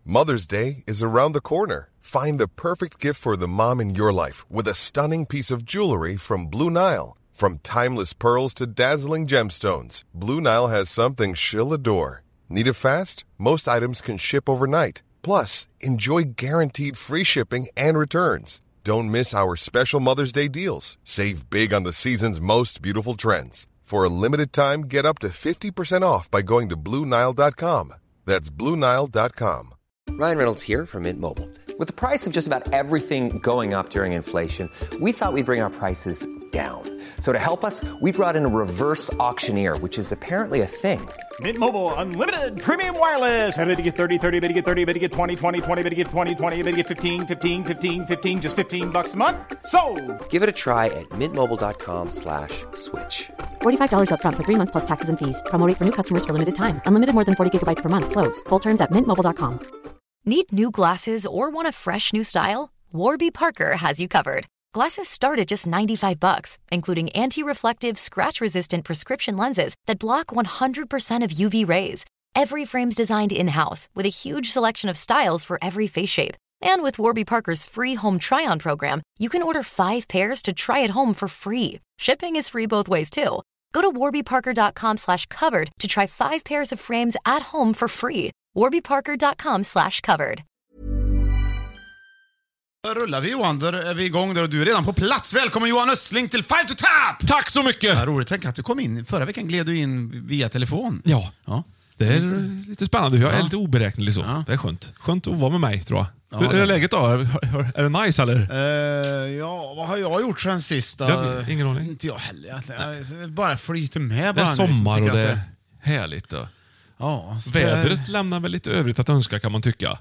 Mother's Day is around the corner. Find the perfect gift for the mom in your life with a stunning piece of jewelry from Blue Nile. From timeless pearls to dazzling gemstones, Blue Nile has something she'll adore. Need it fast? Most items can ship overnight. Plus, enjoy guaranteed free shipping and returns. Don't miss our special Mother's Day deals. Save big on the season's most beautiful trends. For a limited time, get up to 50% off by going to BlueNile.com. That's BlueNile.com. Ryan Reynolds here from Mint Mobile. With the price of just about everything going up during inflation, we thought we'd bring our prices down. So to help us, we brought in a reverse auctioneer, which is apparently a thing. Mint Mobile Unlimited Premium Wireless. How to get 30, 30, bit to get 30, bit to get 20, 20, 20, bit to get 20, 20, bit to get 15, 15, 15, 15, just $15 a month? Sold! Give it a try at mintmobile.com/switch. $45 up front for 3 months plus taxes and fees. Promo rate for new customers for limited time. Unlimited more than 40 gigabytes per month. Slows full terms at mintmobile.com. Need new glasses or want a fresh new style? Warby Parker has you covered. Glasses start at just $95, including anti-reflective, scratch-resistant prescription lenses that block 100% of UV rays. Every frame's designed in-house with a huge selection of styles for every face shape. And with Warby Parker's free home try-on program, you can order 5 pairs to try at home for free. Shipping is free both ways, too. Go to warbyparker.com/covered to try 5 pairs of frames at home for free. warbyparker.com/covered. Då rullar vi, Johan. Då är vi igång där och du är redan på plats. Välkommen Johan Östling till Five to Tap! Tack så mycket! Ja, roligt. Tänk att du kom in. Förra veckan gled du in via telefon. Ja. Det är lite spännande. Jag är lite oberäknelig så. Ja. Det är skönt. Skönt att vara med mig, tror jag. Ja, Hur är läget då? Är det nice, eller? Ja, vad har jag gjort sen sist? Ingen aning. Inte jag heller. Jag bara flyter med. Det är bara sommar nu, och det är härligt. Då. Ja, Vädret lämnar väl lite övrigt att önska, kan man tycka.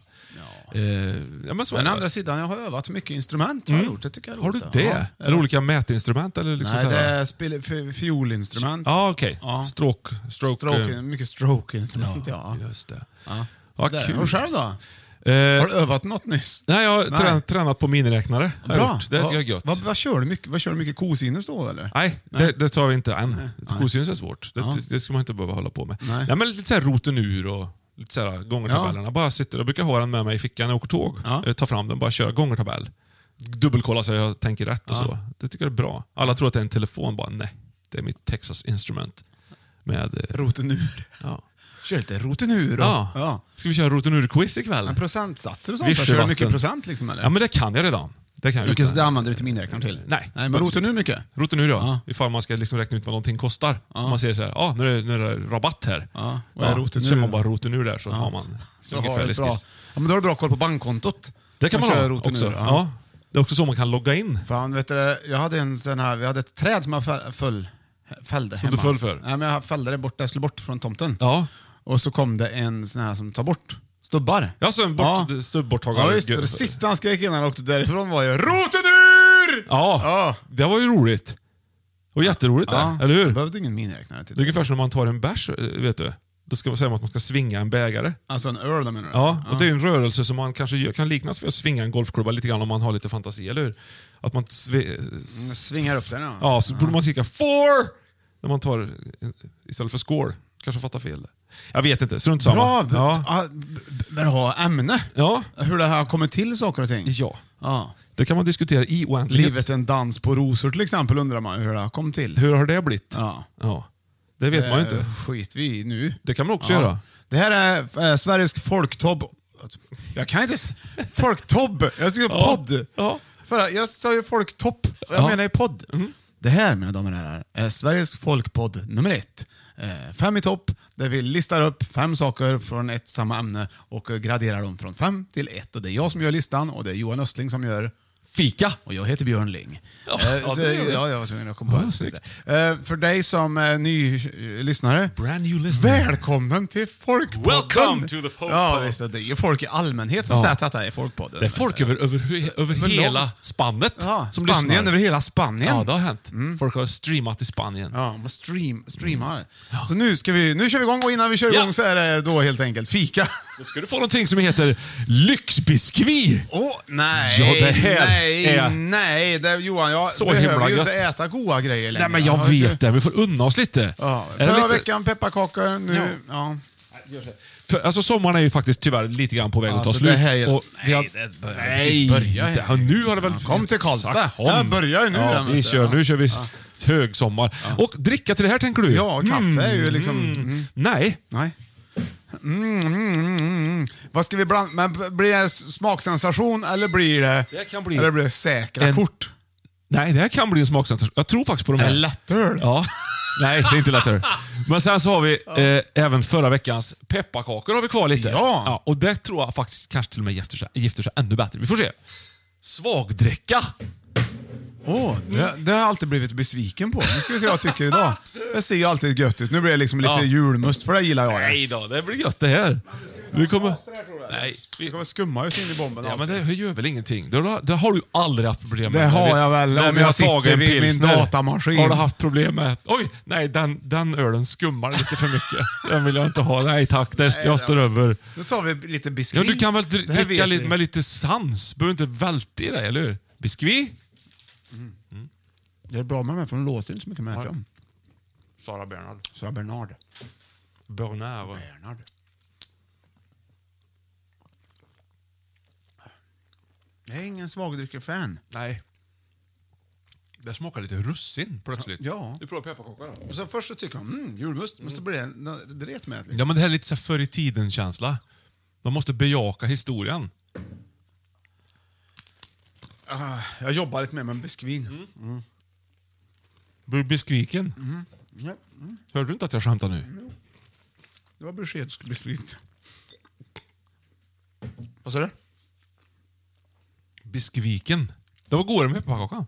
Men så men andra sidan, jag har övat mycket instrument. Har gjort. Det tycker jag är roligt. Har du det? Ja. Är det olika mätinstrument? Eller liksom? Nej, det är fiolinstrument. Ja, okej. Ja. Stroke. Mycket stroke-instrument, ja. Just det. Ja. Ja, kul. Och själv då? Har du övat något nyss? Nej, jag har tränat på miniräknare. Bra. Det tycker jag är gött. Vad kör du mycket? Vad kör du mycket kosinus då, eller? Nej, det tar vi inte än. Kosinus är svårt. Det ska man inte behöva hålla på med. Nej. Men lite så här rotenur och lite så här gångertabellerna. Bara sitter, jag brukar ha den med mig i fickan när jag åker tåg. Ta fram den, bara köra gångertabell. Dubbelkolla så jag tänker rätt och så. Det tycker jag är bra. Alla tror att det är en telefon, bara nej. Det är mitt Texas Instrument. Med rotenur. Ja. Kör lite rotenur. Ja. Ska vi köra rotenur-quiz ikväll? Men procentsatser och sånt. Kör du mycket procent liksom, eller? Ja, men det kan jag redan. Det kan jag. Det använder du till minräknaren till? Nej. Men rotenur mycket? Rotenur, ja. Ifall man ska liksom räkna ut vad någonting kostar. Man ser så här, nu är det rabatt här. Vad är rotenur? Så kör man bara rotenur där, så har man ungefär bra. Men då har du bra koll på bankkontot. Det kan man ha också. Ja. Det är också så man kan logga in. Fan, vet du, jag hade en sån här, vi hade ett träd som jag fällde som hemma. du föll för? Nej, men jag fällde det bort, jag skulle bort från tomten. Ja. Och så kom det en sån här som tar bort stubbar. Ja, så en stubbborttagare. Ja, just det. Det sista han skrek innan han åkte därifrån var ju rotenur! Ja, det var ju roligt. Och jätteroligt det, eller hur? Jag behövde ingen miniräknare till det. Det är ungefär som när man tar en bärs, vet du. Då ska man säga att man ska svinga en bägare. Alltså en öl, då menar du? Ja, och det är en rörelse som man kanske kan liknas vid att svinga en golfklubba lite grann om man har lite fantasi, eller hur? Att man svingar upp den, ja. Så borde man skrika 4! När man tar istället för score. Kanske fattar fel. Jag vet inte, så runt samma. Bra, men ha ämne. Ja. Hur det här kommer till saker och ting. Ja. Det kan man diskutera i oändlighet. Livet en dans på rosor till exempel, undrar man hur det här kom till. Hur har det blivit? Ja. Det vet man ju inte. Skit vi nu. Det kan man också göra. Det här är Sveriges folktobb. Jag kan inte... Folktobb! Jag tycker podd. Ja. Jag sa ju folktopp. Jag menar ju podd. Mm. Det här, mina damer och herrar, är Sveriges folkpodd nummer 1. 5 i topp, där vi listar upp 5 saker från ett samma ämne och graderar dem från 5 till 1. Och det är jag som gör listan och det är Johan Östling som gör fika. Och jag heter Björn Ling. Jag var tvungen att komma på det. För dig som är ny lyssnare, brand new listener. Välkommen till Folkpodden. Welcome to the Folkpod. Ja, visst, det är ju folk i allmänhet som säger att detta är Folkpodden. Det är folk över hela spannet. Ja, som Spanien, lyssnar. över hela Spanien. Ja, det har hänt. Folk har streamat i Spanien. Ja, man streamar. Ja. Så nu kör vi igång, och innan vi kör igång så är det då helt enkelt fika. Då ska du få någonting som heter lyxbiskvi. Nej, ja, det här nej, det, Johan, jag så behöver ju inte äta goda grejer längre. Nej, men jag vet det. Vi får unna oss lite. Ja, förra veckan pepparkakor, nu... Ja. För, alltså sommaren är ju faktiskt tyvärr lite grann på väg att ta slut. Nu har det väl... Kom till Karlstad. Jag börjar ju nu. Ja, nu kör vi högsommar. Och dricka till det här, tänker du? Ja, kaffe är ju liksom... Nej. Vad ska vi blanda? Men blir det smaksensation eller blir det säkra kort? Nej, det här kan bli en smaksensation. Jag tror faktiskt på de här. Lättöl? Ja. Nej, det är inte lättöl. Men sen så har vi även förra veckans pepparkakor har vi kvar lite. Ja. Och det tror jag faktiskt kanske till och med gifter sig ännu bättre. Vi får se. Svagdräcka. Det har jag alltid blivit besviken på. Nu ska vi se vad jag tycker idag. Det ser ju alltid gött ut. Nu blir det liksom lite julmust, för det gillar jag. Nej då, det blir gött det här. Vi kommer skumma just in i bomben. Ja, men det gör väl ingenting. Det har du aldrig haft problem med. Det har jag väl om jag sitter vid min datamaskin. Har du haft problem med... Oj, nej, den ölen skummar lite för mycket. Den vill jag inte ha. Nej tack, jag står över. Nu tar vi lite biskvi. Ja, du kan väl dricka med lite sans. Behöver inte välta i dig, eller hur? Biskvi? Det är bra med mig, för de låter inte så mycket med det. Sara Bernard. Jag är ingen svagdrycker-fan. Nej. Det smakar lite russin plötsligt. Ja. Du provar pepparkakor då. Och så först så tycker jag, julmust, men så blir det ret med. Liksom. Ja, men det här är lite så förr i tiden-känsla. De måste bejaka historien. Jag jobbar lite med biskvin. Blir du besviken? Hörde du inte att jag skämtar nu? Det var beskedsbiskvin. Vad sa du? Biskviken. Det var godare med pepparkaka.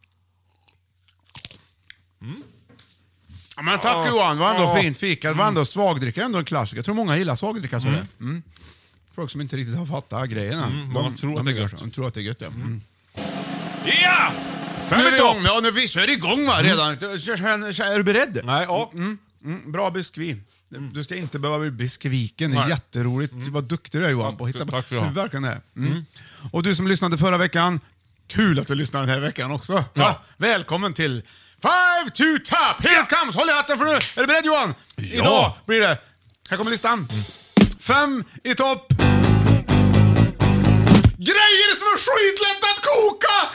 Ja, men tack Johan, det var ändå fint fika. Det var ändå svagdricka, ändå en klassiker. Jag tror många gillar svagdricka. Folk som inte riktigt har fattat grejerna. De tror att det är gött. De tror att det är gött, ja. Ja! Nu är vi igång, nu vi kör igång redan. Är du beredd? Nej, ja. Bra biskvi. Du ska inte behöva bli biskviken. Det är jätteroligt. Vad duktig du är, Johan, på att hitta på. Tack för det. Verkligen det. Och du som lyssnade förra veckan, kul att du lyssnar den här veckan också. Ja. Välkommen till 5 to top. Here it comes. Håll i hatten för nu. Är du beredd, Johan? Ja. Idag blir det. Här kommer listan. 5 i topp. Grejer som är skitlätt att koka!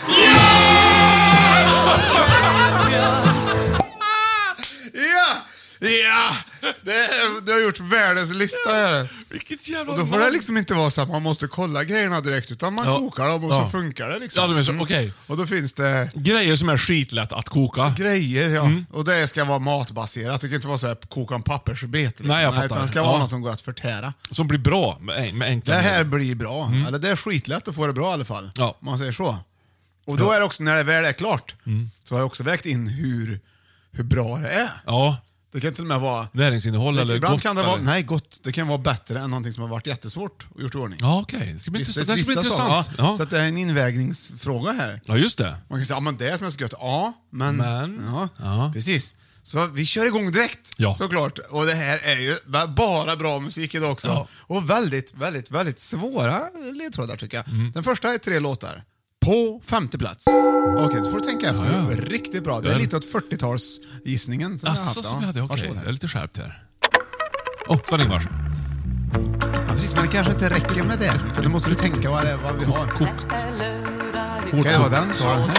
Ja! Du har gjort världens lista här. Vilket jävla... Och då får det liksom inte vara så att man måste kolla grejerna direkt, utan man kokar dem och så funkar det liksom. Ja, det är så, okej. Och då finns det... Grejer som är skitlätt att koka. Grejer, ja. Och det ska vara matbaserat. Det kan inte vara så här koka en pappersbet. Liksom. Nej, jag fattar. Utan det ska vara något som går att förtära. Som blir bra med enkla... Det här blir bra. Eller det är skitlätt att få det bra i alla fall. Ja. Om man säger så. Och då är det också, när det väl är klart, så har jag också vägt in hur bra det är. Ja. Det kan till och med vara... Näringsinnehåll eller ibland gott? Kan det vara, eller? nej, gott. Det kan vara bättre än någonting som har varit jättesvårt och gjort i ordning. Ja, okej. Det ska bli intressant. Så att det är en invägningsfråga här. Ja, just det. Man kan säga, men det är som är så gött. Ja, men ja. Precis. Så vi kör igång direkt, såklart. Och det här är ju bara bra musik idag också. Ja. Och väldigt, väldigt, väldigt svåra ledtrådar tycker jag. Den första är 3 låtar. På 5:e plats. Okej, så får du tänka efter. Ja. Riktigt bra. Det är lite åt 40-talsgissningen som vi hade. Okej, jag är lite skärpt här. Sven-Ingvars. Ja, precis, men det kanske inte räcker med det. Utan nu måste du tänka vad vi har. Kokt. Okej, det var den. Så här.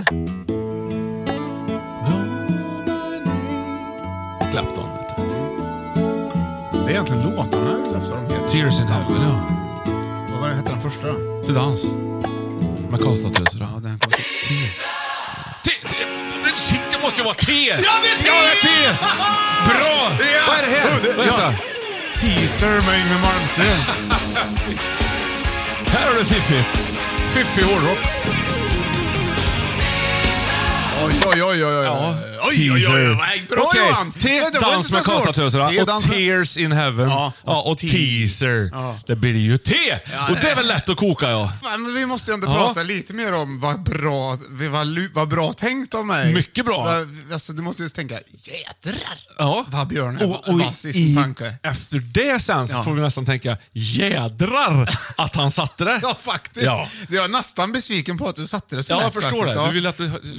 Clapton, vet du. Det är egentligen låtarna. Tears in Heaven, ja. Vad var det hette den första då? Till dans. Med konstatöser. Ja, den kom till Shit, det måste ju vara T! Ja, det är T! Ja, det är T! Bra! Ja. Vad är det här? Vad heter det? Teaser med Yngwie Malmsteen. Här är det fiffigt. Fiffig hårdrock. Oj. Ja. Oj. Bra, Johan. Dans med konstatöserna och Tears in Heaven. Och Teaser. Ja. Det blir ju T. Ja, och det är väl lätt att koka, Fan, men vi måste ändå prata lite mer om vad bra tänkt av mig. Mycket bra. Alltså, du måste ju tänka, jädrar. Ja. Vad Björn är i sin tanke. Efter det sen så får vi nästan tänka, jädrar att han satte det. Ja, faktiskt. Ja. Jag är nästan besviken på att du satte det så jag lätt, förstår faktiskt. det. Du vill att du vill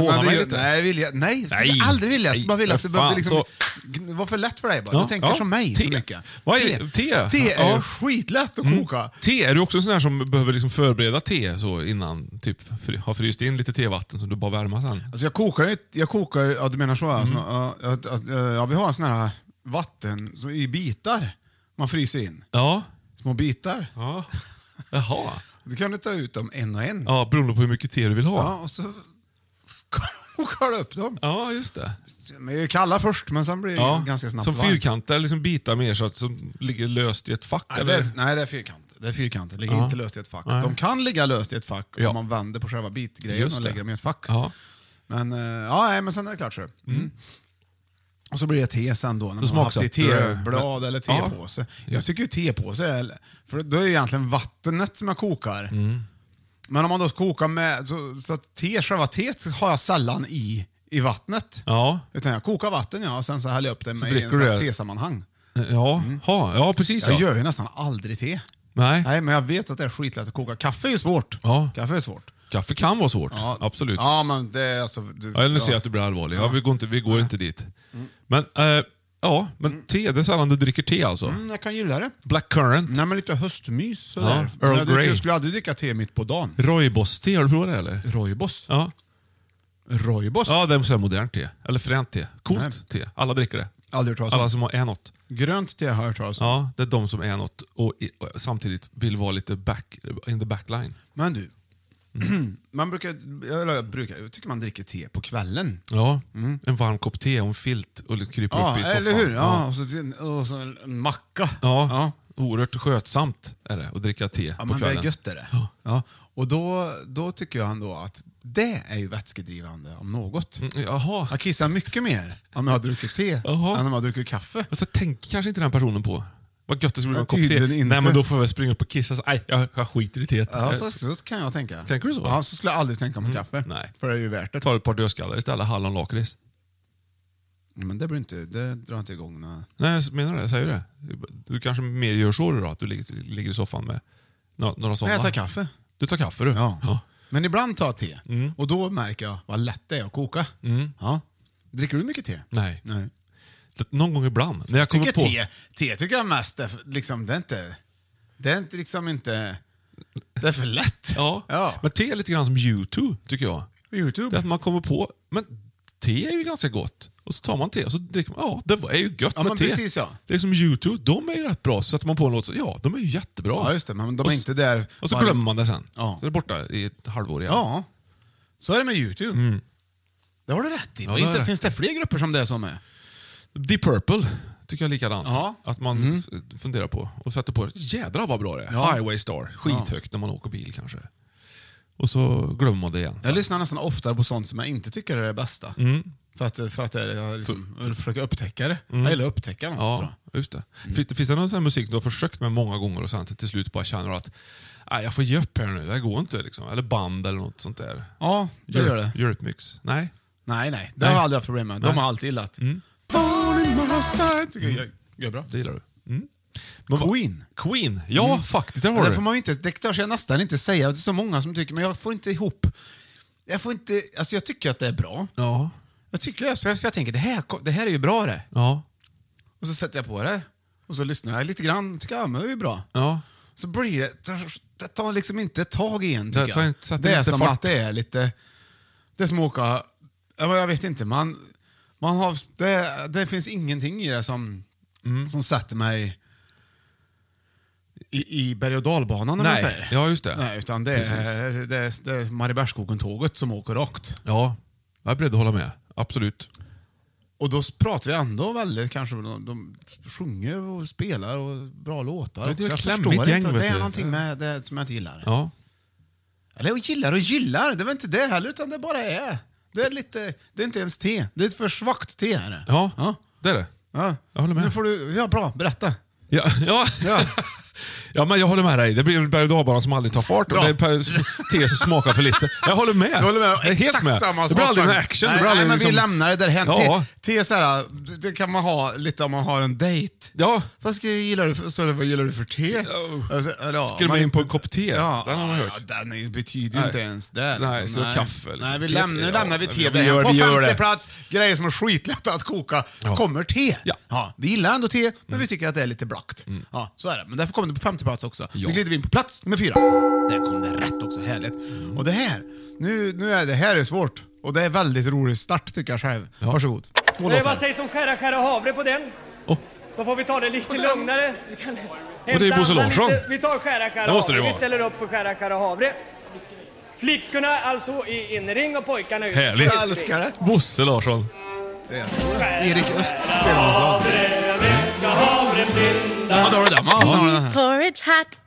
håna mig lite? Nej, jag skulle aldrig vilja. Jag skulle bara vilja att det behöver liksom vara för lätt för dig. Du tänker som mig för mycket. Vad är te? Te är ju skitlätt att koka. Te, är du också en sån här som behöver liksom förbereda te så innan, typ har fryst in lite tevatten som du bara värma sen? Alltså jag kokar ju, ja du menar så vi har en sån här vatten så i bitar man fryser in. Ja. Små bitar. Ja. Jaha. Du kan du ta ut dem en och en. Ja, beroende på hur mycket te du vill ha. Ja, och så kokar du upp dem. Ja, just det. Men är kalla först, men sen blir det ganska snabbt som fyrkanter, liksom bitar mer så att som ligger löst i ett fack? Nej, eller? Nej, det är fyrkanter. Det är fyrkanter. Ligger inte löst i ett fack. Nej. De kan ligga löst i ett fack om man vänder på själva bitgrejen och lägger dem i ett fack. Ja. Men, men sen är det klart så. Och så blir det te sen då, när man har haft i teblad eller tepåse. Jag tycker ju tepåse är... För då är det egentligen vattnet som jag kokar. Men om man då kokar med... Så att själva teet har jag sällan i vattnet. Ja. Utan jag kokar vatten, och sen så häller jag upp det med en slags tesammanhang. Ja, precis. Jag gör ju nästan aldrig te. Nej, men jag vet att det är skitlätt att koka. Kaffe är ju svårt. Ja. Kaffe är svårt. Kaffe kan vara svårt, absolut. Ja, men det är alltså... Nu ser jag att du blir allvarlig. Ja, vi går inte dit. Men, men te, det är sällan du dricker te alltså. Jag kan gilla det. Blackcurrant. Nej, men lite höstmys sådär. Earl Grey. Jag skulle aldrig dricka te mitt på dagen. Rooibos-te, har du provat det eller? Rooibos? Ja. Rooibos? Ja, det är så modernt te. Eller fränt te. Coolt te. Alla dricker det. Aldrig hört talas om. Alla som är något. Grönt te har jag hört talas om. Ja, det är de som är något och samtidigt vill vara lite in the backline. Men du, jag tycker man dricker te på kvällen. Ja, en varm kopp te och en filt och kryper upp i soffan. Eller hur? Ja. Och så en macka. Ja. Oerhört skötsamt är det att dricka te på kvällen. Men det är gött är det. Ja. Och då tycker jag ändå att det är ju vätskedrivande om något. Jaha. Jag kissar mycket mer om jag har druckit te än om jag har druckit kaffe. Jag tänker kanske inte den personen på. Vad gött det skulle bli en kopp te. Inte. Nej, men då får jag väl springa upp och kissa. Nej, jag skiter i teet. Ja, så kan jag tänka. Tänker du så? Ja, så skulle jag aldrig tänka på kaffe. Nej. För det är ju värt det. Ta ett par dödskallar istället, hallonlakrits. Men det drar inte igång. Nej, jag menar det. Jag säger det. Du kanske mer gör så då, att du ligger i soffan med några sådana. Nej, jag tar kaffe. Du tar kaffe du? Ja. Men ibland tar jag te. Och då märker jag vad lätt det är att koka. Ja. Dricker du mycket te? Nej. Någon gång ibland. När jag kommer på... Te tycker jag mest är, liksom, det är inte liksom inte... Det är för lätt. Ja. Men te är lite grann som YouTube, tycker jag. YouTube? Det är att man kommer på... Men te är ju ganska gott. Och så tar man te och så dricker man... Ja, det är ju gött med te. Precis, ja. Det är som YouTube. De är ju rätt bra. Så sätter man på något så... Ja, de är ju jättebra. Ja, just det. Men de är inte där... Och så glömmer man det sen. Ja. Så är det borta i ett halvår igen. Ja. Så är det med YouTube. Det har du rätt i. Ja, finns det fler grupper som det är som är? Deep Purple tycker jag är likadant. Ja. Att man funderar på och sätter på. Jädrar vad bra det är. Ja. Highway Star. Skithögt när man åker bil kanske. Och så glömmer man det igen. Jag lyssnar nästan oftare på sånt som jag inte tycker är det bästa. För att jag liksom försöker upptäcka det. Jag gillar att upptäcka något. Ja, just det. Finns det någon sån här musik du har försökt med många gånger och sen till slut bara känner att jag får ge upp här nu, det går inte liksom. Eller band eller något sånt där. Ja, det gör det. Eurythmics? Nej. Nej. Det har jag aldrig haft problem med. De har alltid gillat. Tycker jag är bra. Det gillar du. Queen. Ja, faktiskt. Det har det du. får man ju inte, det törs jag nästan inte säga. Det är så många som tycker, men jag får inte ihop. Jag tycker att det är bra. Ja. Jag tycker det, för jag tänker, det här är ju bra det. Ja. Och så sätter jag på det. Och så lyssnar jag lite grann. Tycker jag, men det är ju bra. Ja. Så blir det tar liksom inte tag i en, tycker jag. Det är som att det är lite... Det är som att åka... Jag vet inte, man har... Det finns ingenting i det som sätter mig i berg- och dalbanan, när man säger. Ja, just det. Nej, utan det är Mariebergsskogen-tåget som åker rakt. Ja, jag är beredd att hålla med. Absolut. Och då pratar vi ändå väldigt, kanske de sjunger och spelar och bra låtar. Det är jag klämmigt förstår gäng, inte, vet det är du. någonting med det som jag inte gillar. Ja. Eller jag gillar, det var inte det heller, utan det bara är. Det är inte ens te. Det är ett för svagt te här. Ja, det är det. Ja. Jag håller med. Nu får du, bra, berätta. Ja. Ja, men jag håller med dig. Det blir en berg- och dalbana som aldrig tar fart. Och det är te som smakar för lite. Jag håller med. Du håller med. Jag är helt Exakt med. samma Det sak. blir aldrig någon action. Nej, det blir aldrig men vi liksom... lämnar det därhen. Ja. Te är så här, det kan man ha lite om man har en dejt. Ja. Vad gillar du för te? Alltså, Skrämma in på en kopp te. Ja, Den har man hört. Ja, den betyder ju inte ens det. Nej, så kaffe. Liksom. Nej, vi Te- lämnar vi te vi därhen. gör På det. femte plats, grejer som är skitlätta att koka, kommer te. Ja, vi gillar ändå te, men vi tycker att det är lite blakt. Ja, så är det. Men därför kommer det på femte plats också. Vi glider in på plats nummer 4. Där kom det rätt också, härligt. Och det här, nu är det här är svårt. Och det är väldigt rolig start tycker jag själv. Varsågod. Vad sägs om skära havre på den? Då får vi ta det lite lugnare. Vi kan Och det är Bosse Larsson. Vi tar skära havre. Vi ställer upp för skära havre. Flickorna alltså i inring och pojkarna ut. Härligt. Jag älskar det. Bosse Larsson. Erik Öst spelarmanslag. Ja, då har du den. Peas porridge hot,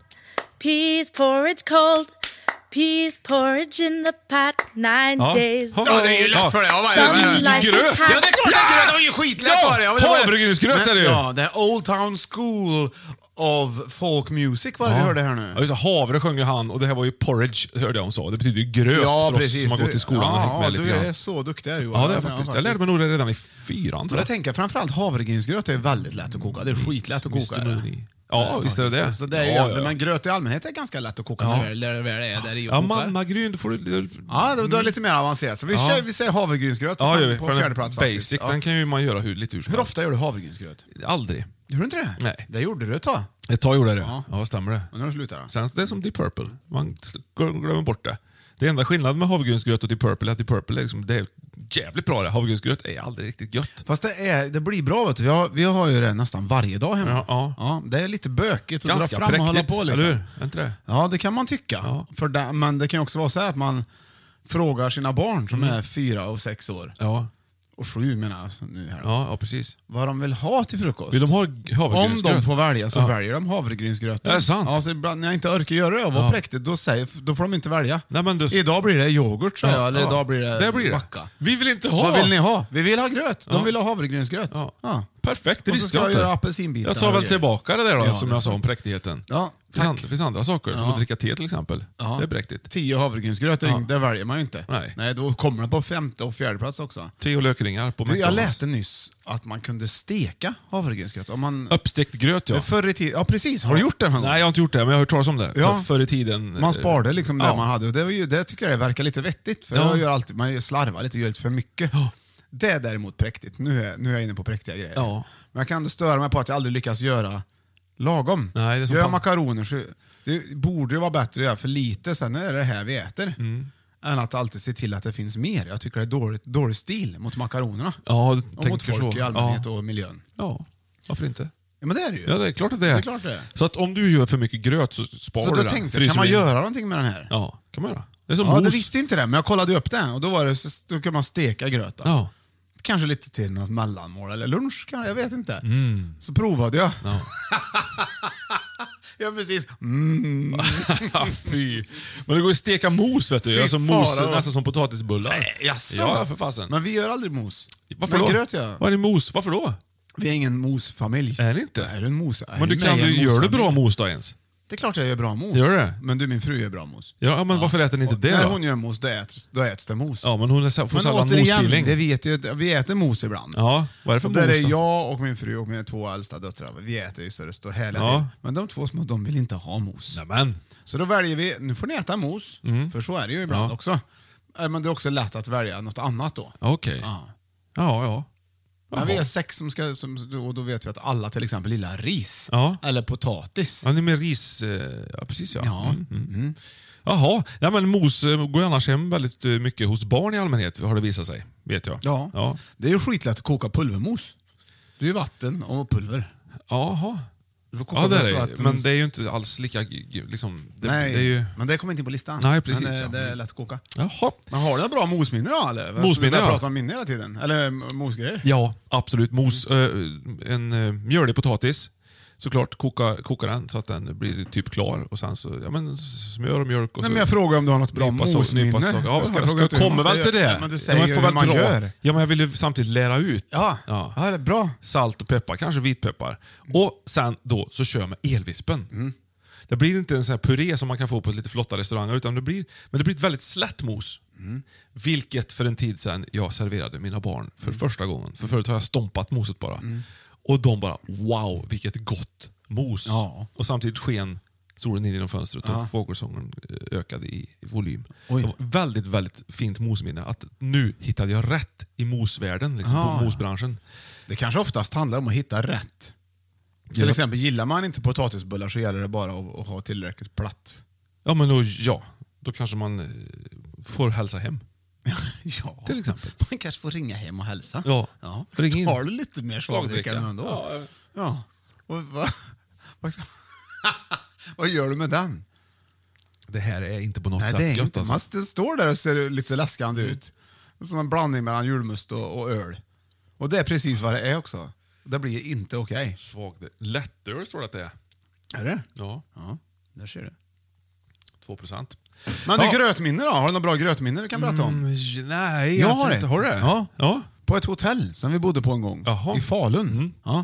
peas porridge cold, peas porridge in the pot 9 days old. Ja, det är ju lätt för det. Ja, Some like gröt. it Ja, hot. det är klart det är gröt. Det var ju skitlätt för det. Havregrynsgröt är det ju. Ja, det är Old Town School of Folk Music vad vi hörde här nu. Ja, just det, havre sjöng ju han och det här var ju porridge, hörde jag hon sa. Det betyder ju gröt för oss som har gått i skolan och hängt med lite du grann. är så duktig här, Ja, det är faktiskt. Jag lärde mig nog det redan i 4:an, tror Jag jag. tänker framförallt havregrynsgröt är väldigt lätt att koka. Det är skitlätt att koka. Ja, visst är det det. Så det är ju egentligen, men gröt i allmänhet är ganska lätt att koka när det väl är där i och Ja, kokar. mannagryn, får du... Ja, då är det lite mer avancerat. Så vi säger havregrynsgröt på, Ja, gör vi. på För fjärde den plats basic, faktiskt. Ja. den kan ju man göra lite hur som Hur helst. ofta gör du havregrynsgröt? Aldrig. Gör du inte det? Nej. Det gjorde du ett tag. Ett tag gjorde jag det. Ja, stämmer det. Men nu har du slutat då? Sen det är som Deep Purple. Man glömmer bort det. Det enda skillnaden med havregrynsgröt och Deep Purple är att Deep Purple är liksom, det är jävligt bra det. Havregrynsgröt är aldrig riktigt gött. Fast det blir bra vet du. Vi har ju det nästan varje dag hemma. Ja. Det är lite bökigt att Ganska dra fram och hålla präktigt, på liksom. eller hur? Är inte det? Ja, det kan man tycka. Ja. Men det kan ju också vara så här att man frågar sina barn som är 4 och 6 år. Ja. Och 7 menar jag nu här. Ja, precis. Vad de vill ha till frukost. Vill de ha Om havregrynsgröt? de får välja så väljer de havregrynsgröten. Är det sant? Ja, så ibland när jag inte orkar göra det och vara präktigt, då får de inte välja. Nej, men Idag blir det yoghurt, säger jag, eller idag blir det macka. Vi vill inte ha. Vad vill ni ha? Vi vill ha gröt. De vill ha havregrynsgröt. Ja. Ja. Perfekt, det Och så visste ska jag jag inte. göra apelsinbitar Jag tar och väl grejer. tillbaka det där då, Ja, som det jag sa får- om präktigheten. Ja, Det finns andra saker, som att dricka te till exempel. Det är präktigt. 10 havregrynsgröt, det väljer man ju inte. Nej. Då kommer det på femte och fjärde plats också. Te och lökringar på Jag McDonald's. läste nyss att man kunde steka havregrynsgröt. Om man... Uppstekt gröt, ja. Förr i tiden... Ja, precis. Har du gjort det någon gång? Nej, jag har inte gjort det, men jag har hört talas om det. Ja. Så förr i tiden... Man sparade liksom det ja. man hade. Och det tycker jag verkar lite vettigt. För Ja. man slarvar lite och gör lite för mycket. Det är däremot präktigt. Nu är jag inne på präktiga grejer. Ja. Men jag kan ändå störa mig på att jag aldrig lyckas göra lagom. Nej, det är som Gör jag fan. makaroner så det borde ju vara bättre att göra för lite, sen är det här vi äter. Än att alltid se till att det finns mer. Jag tycker det är dålig stil mot makaronerna. Ja, Och mot tänker folk så. i allmänhet Ja. och miljön. Ja, varför inte? Ja, men det är det ju. Ja, det är klart att det är. Det är klart det är. Så att om du gör för mycket gröt så sparar Så du då den. tänkte jag, Fryser kan man in. göra någonting med den här? Ja, kan man göra. Det är som Ja, mos. det visste inte det, men jag kollade upp det och då var det då kan man steka gröt. Då. Ja. Kanske lite till något mellanmål eller lunch, jag vet inte. Så provade jag. Ja. Ja, precis. Fy. Men det går ju att steka mos, vet du. Fy Alltså mos, fara. nästan som potatisbullar. Jaså? Ja, för fasen. Men vi gör aldrig mos. Varför men då? gröt gör jag. Vad är det mos? Varför då? Vi är ingen mosfamilj. Är det inte? Är du en mos? Men du kan Nej, du en gör du mosfamilj. bra mos då ens? Det är klart jag gör bra mos. Gör det? Men du, min fru gör bra mos. Ja, men varför äter ni inte det När då? hon gör mos, då äts det mos. Ja, men hon får Men sällan återigen, mosfeeling. det vet ju, vi äter mos ibland. Ja, vad är det för Och mos där är då? jag och min fru och mina 2 äldsta döttrar. Vi äter ju så det står hela Ja. tiden. Men de 2 små, de vill inte ha mos. Nämen. Så då väljer vi, nu får ni äta mos, för så är det ju ibland Ja. också. Men det är också lätt att välja något annat då. Okej. Ja. Ja. Men vi är 6 och då vet vi att alla till exempel gillar ris. Ja. Eller potatis. Ja, det är med ris... Ja, precis ja. Ja. Jaha, ja, men mos går annars hem väldigt mycket hos barn i allmänhet, har det visat sig. Vet jag. Ja. Det är ju skitlätt att koka pulvermos. Det är ju vatten och pulver. Jaha. Du får koka Ja, det är blött det. vatten. Men det är ju inte alls lika... Liksom, Nej, det är ju... men det kommer inte in på listan. Nej, precis, Men ja. det är lätt att koka. Jaha. Men har du några bra mosminne då? Eller? Mosminne, Jag ja. pratar om minne hela tiden. Eller mosgrejer. Ja, absolut. Mos, en mjölig potatis. Såklart, koka den så att den blir typ klar. Och sen så, smör och mjölk. Och Nej, så men jag frågar om du har något bra nypa så- nypa mosminne. saker. Ja, Jag jag kommer måste- väl till det. Ja, men du säger jag ju får hur väl man dra. gör. Ja, men jag vill ju samtidigt lära ut. Ja, det är bra. Salt och peppar, kanske vitpeppar. Och sen då så kör jag med elvispen. Det blir inte en sån här puré som man kan få på lite flotta restauranger, utan det blir ett väldigt slätt mos. Vilket för en tid sedan jag serverade mina barn för första gången. För förut har jag stompat moset bara. Och de bara, wow, vilket gott mos. Ja. Och samtidigt sken solen in genom fönstret och fågelsången ökade i volym. Det var väldigt, väldigt fint mosminne. Att nu hittade jag rätt i mosvärlden, liksom, på mosbranschen. Det kanske oftast handlar om att hitta rätt. Till exempel, gillar man inte potatisbullar så gäller det bara att ha tillräckligt platt. Ja, men då kanske man får hälsa hem. Ja, till exempel. Man kanske får ringa hem och hälsa. Ja. Tar du lite mer svagdricka ändå? Ja. Och vad gör du med den? Det här är inte på något sätt det är gött. inte. Alltså. Man står där och ser lite läskande ut. Som en blandning mellan julmust och öl. Och det är precis vad det är också. Det blir inte okej. Lättöl står det att det är. Är det? Ja. Där ser du. 2%. Men du, grötminne då? Har du några bra grötminne du kan berätta om? Nej, jag har inte. Har du det? Ja. På ett hotell som vi bodde på en gång. Jaha. I Falun. Ja.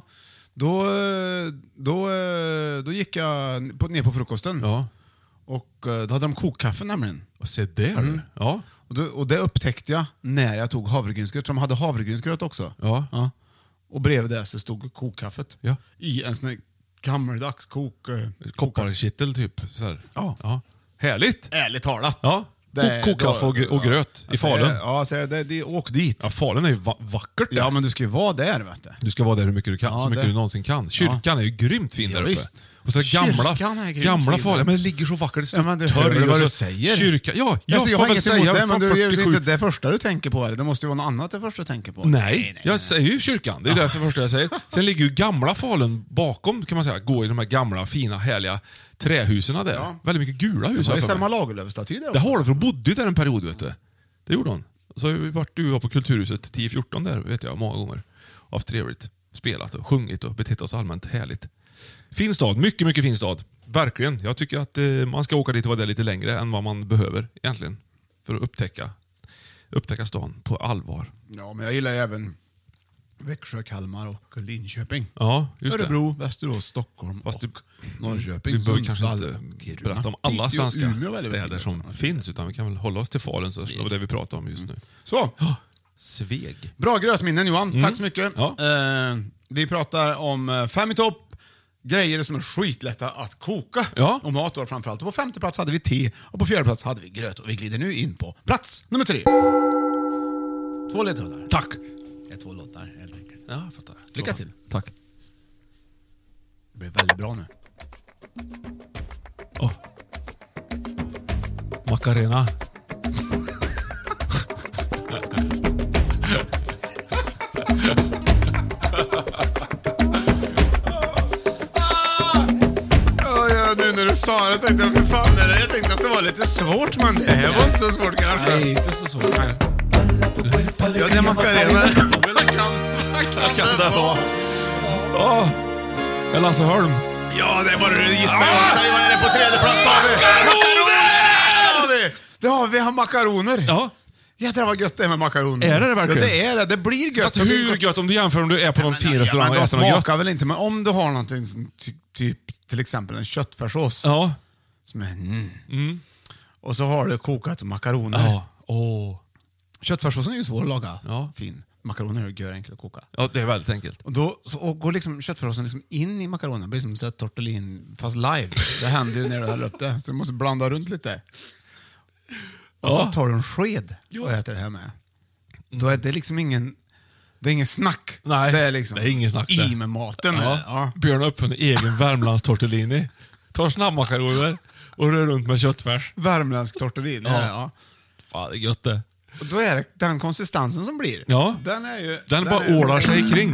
Då gick jag ner på frukosten. Ja. Och då hade de kokkaffe nämligen. Och se det. Ja. Och det upptäckte jag när jag tog havregrynsgröt. De hade havregrynsgröt också. Ja. Och bredvid det så stod kokkaffet. Ja. I en sån här gammaldags kopparkittel typ. Så här. Ja. Härligt. Ärligt talat. Ja. Kokkaffe och gröt i Falun. Åk dit. Ja, Falun är ju vackert där. Ja, men du ska ju vara där, vet du. Du ska vara där hur mycket du kan, så mycket du någonsin kan. Kyrkan är ju grymt fin där uppe. Visst. Och så gamla Falun, men det ligger så vackert. Det men du hör vad du säger. Kyrka. Ja, jag får väl säga det, men det är inte det första du tänker på. Det måste ju vara något annat det första du tänker på. Nej, jag säger ju kyrkan. Det är det första jag säger. Sen ligger ju gamla Falun bakom, kan man säga. Gå i de här gamla, fina, härliga trähusen där. Ja. Väldigt mycket gula hus. Det var ju Selma Lagerlöf-staty där. Det har det, för hon bodde där en period, vet du. Det gjorde hon. Så har vi varit på Kulturhuset 10-14 där, vet jag, många gånger. Av trevligt. Spelat och sjungit och betett oss allmänt härligt. Fin stad, mycket, mycket fin stad. Verkligen. Jag tycker att man ska åka dit och vara där lite längre än vad man behöver egentligen. För att upptäcka stan på allvar. Ja, men jag gillar även Växjö, Kalmar och Linköping. Ja, just Örebro, Västerås, Stockholm och Norrköping. Vi behöver kanske inte berätta om alla svenska städer som finns, utan vi kan väl hålla oss till Falun och det vi pratar om just nu. Så. Sveg. Bra grötminnen, Johan. Tack så mycket. Ja. Vi pratar om 5 i topp. Grejer som är skitlätta att koka. Ja. Och mat då framförallt. Och på 5:e plats hade vi te. Och på 4:e plats hade vi gröt. Och vi glider nu in på plats nummer 3. 2 ledtrådar. Tack. Det är 2 låtar helt enkelt. Ja, jag fattar. Lycka till. Tack. Det blir väldigt bra nu. Macarena. Nu när du sa det tänkte jag, för fan är det? Jag tänkte att det var lite svårt, men det här var inte så svårt kanske. Nej, inte så svårt. Nej. Ja, det är Macarena. Jag kan det vara. Jag Lasse Holm. Ja, det var det du gissade. Säg vad är det på 3:e plats? Makaroner! Det har vi makaroner. Ja. Jädrar vad gött det är med makaroner. Är det verkligen? Ja, det är det. Det blir gött. Fast hur gött om du jämför om du är på någon fin restaurang och äter något gött? De smakar väl inte, men om du har någonting typ till exempel en köttfärssås. Ja. Som är och så har du kokat makaroner. Ja. Köttfärssåsen är ju svår att laga. Ja. Fin. Makaroner är enkelt att koka. Ja, det är väldigt enkelt. Och då går liksom köttfärssåsen liksom in i makaronen. Det blir som så tortellin fast live. Det händer ju när du häller upp det. Så du måste blanda runt lite. Och så tar du en sked och äter det här med. Då är det liksom ingen snack. Nej, det är liksom det är ingen snack i med maten. Ja. Björn har uppfunnit egen Värmlands tortellini. Tar snabbmakaroner och rör runt med köttfärs. Värmländsk tortellini. Ja. Fan, det är gött det. Och då är det den konsistensen som blir. Ja. Den bara ålar sig kring.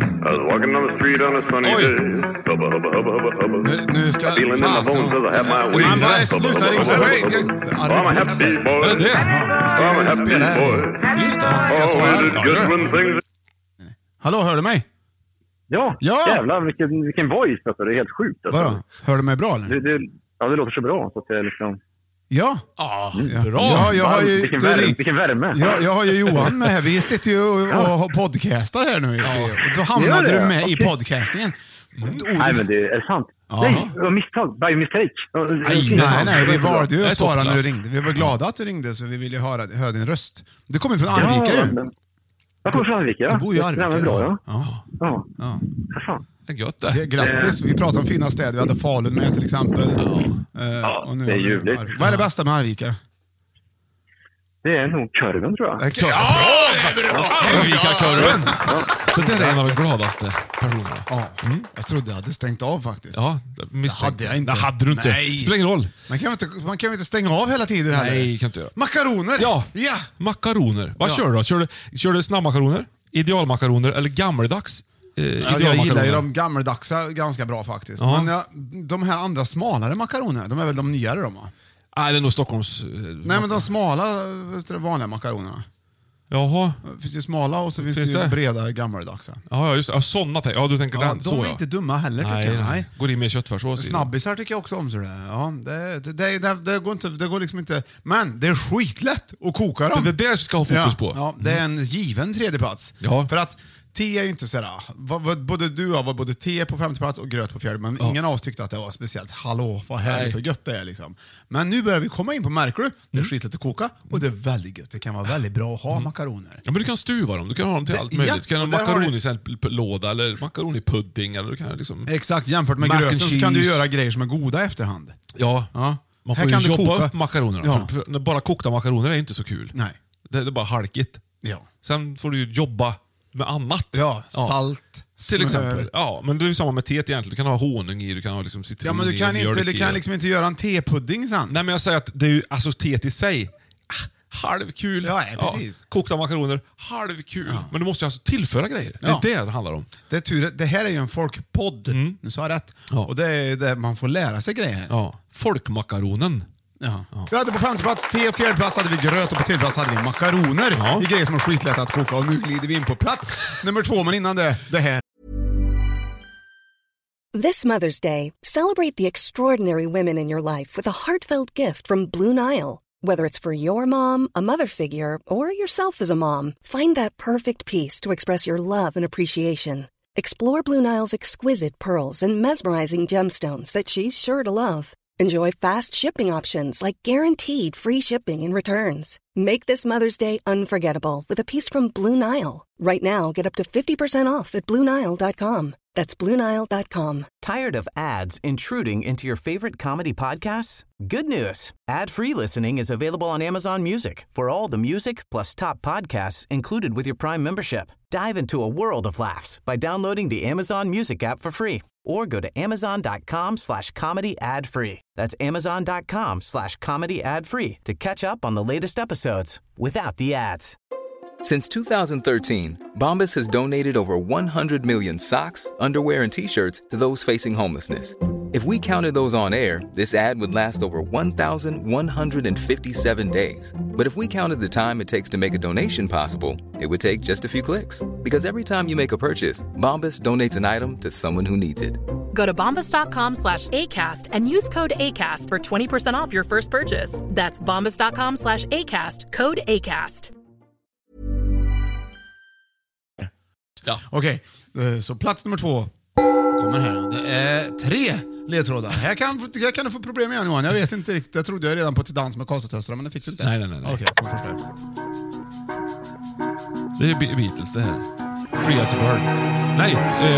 Nu ska fasen. Man bara slutar ringa. Är det det? Ska vi spela här? Just det. Ska jag svara? Hallå, hör du mig? Ja. Jävlar, vilken voice. Alltså. Det är helt sjukt. Alltså. Vadå? Hör du mig bra eller? Det låter så bra. Så att det är liksom... Ja. Bra. Ja, jag har ju, vilken värme. Jag har ju Johan med här. Vi sitter ju och podcastar här nu. Så hamnade du med i podcastingen. Nej, men det är sant. Nej, det var misstag. By mistake. Nej, vi valde ju att svara när du ringde. Vi var glada att du ringde, så vi ville höra din röst. Du kommer från Arvika ju. Jag kommer från Arvika, ja. Du bor ju i Arvika. Det är bra, ja. Fan. Det är gött det. Grattis, vi pratade om fina städer. Vi hade Falun med till exempel. Och nu det är ljuvligt. Vad är det bästa med Arvika? Det är nog korven, tror jag. Arvika-korven! Så det är en av de gladaste personerna. Ja, jag trodde jag hade stängt av faktiskt. Ja, det hade jag inte. Det hade du inte. Nej. Spelar ingen roll. Man kan inte stänga av hela tiden heller. Nej, kan inte göra. Makaroner! Ja, makaroner. Vad kör du då? Kör du snabbmakaroner, idealmakaroner eller gammeldags jag gillar ju de gammeldags ganska bra faktiskt. Ja. Men de här andra smalare makaronerna, de är väl de nyare de, va? Nej, det är nog Stockholms... Nej, men de smala vanliga makaronerna. Jaha. Det finns ju smala och så finns det ju breda gammaldags. Ja, just det. Ja, sådana. Ja, du tänker den. De är inte dumma heller, tycker jag. Nej. Går in med köttfärssås. Snabbisar tycker jag också om. Så det går liksom inte. Men det är skitlätt att koka dem. Det är det jag ska ha fokus på. Ja, det är en given tredje plats. Ja. För att te är ju inte sådär, både du har både te på 5:e plats och gröt på 4:e, men ingen av oss tyckte att det var speciellt. Hallå, vad härligt och gött det är liksom. Men nu börjar vi komma in på, märker du? Det är skitligt att koka och det är väldigt gött. Det kan vara väldigt bra att ha makaroner. Ja, men du kan stuva dem. Du kan ha dem till allt möjligt. Du kan ha makaron i låda eller makaron i pudding. Eller du kan liksom... Exakt, jämfört med gröten så kan du göra grejer som är goda efterhand. Ja. Man får ju jobba upp makaronerna. Ja. För bara kokta makaroner är inte så kul. Nej. Det är bara halkigt. Ja. Sen får du ju jobba med annat. Ja, salt. Till exempel. Ja, men det är ju samma med teet egentligen. Du kan ha honung i, du kan ha liksom citron. Ja, men du kan liksom inte göra en tepudding sen. Nej, men jag säger att det är ju, alltså teet i sig, halvkul. Ja, precis. Kokta makaroner, halvkul. Ja. Men du måste ju alltså tillföra grejer. Ja. Det är det handlar om. Det här är ju en folkpodd. Nu sa jag rätt. Ja. Och det är där man får lära sig grejer. Ja. Folkmakaronen. Ja. Vi hade på 5:e plats te, 4:e plats hade vi gröt och på 3:e plats hade vi makaroner. Ja. I grejer som är skitlätt att koka. Och nu glider vi in på plats nummer 2, men innan det här. This Mother's Day, celebrate the extraordinary women in your life with a heartfelt gift from Blue Nile. Whether it's for your mom, a mother figure, or yourself as a mom, find that perfect piece to express your love and appreciation. Explore Blue Nile's exquisite pearls and mesmerizing gemstones that she's sure to love. Enjoy fast shipping options like guaranteed free shipping and returns. Make this Mother's Day unforgettable with a piece from Blue Nile. Right now, get up to 50% off at BlueNile.com. That's BlueNile.com. Tired of ads intruding into your favorite comedy podcasts? Good news. Ad-free listening is available on Amazon Music for all the music plus top podcasts included with your Prime membership. Dive into a world of laughs by downloading the Amazon Music app for free or go to amazon.com/comedy ad-free. That's amazon.com/comedy ad-free to catch up on the latest episodes without the ads. Since 2013, Bombas has donated over 100 million socks, underwear, and T-shirts to those facing homelessness. If we counted those on air, this ad would last over 1,157 days. But if we counted the time it takes to make a donation possible, it would take just a few clicks. Because every time you make a purchase, Bombas donates an item to someone who needs it. Go to bombas.com/ACAST and use code ACAST for 20% off your first purchase. That's bombas.com/ACAST, code ACAST. Ja. Okej, så plats nummer 2 kommer här. Det är 3 ledtrådar. Här kan du få problem igen, Johan. Jag vet inte riktigt. Jag trodde jag redan på till dans med Karlstad-töstra, men det fick du inte. Nej. Okej, det är Beatles det här. Free as a bird. Nej.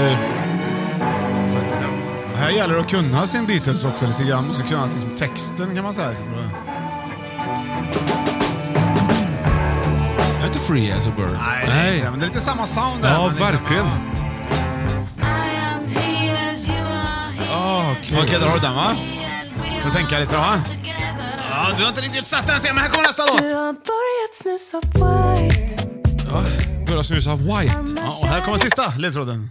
Här gäller det att kunna sin Beatles också lite grann. Måste kunna liksom texten, kan man säga. Det är inte Free as a bird. Nej. Men det är lite samma sound där. Ja, verkligen. Okej, då har du den, va? Får tänka lite, va? Ja, du har inte riktigt satt den, men här kommer nästa låt. Du har börjat snusa white. Ja, börjat snusa white. Ja, och här kommer sista ledtråden.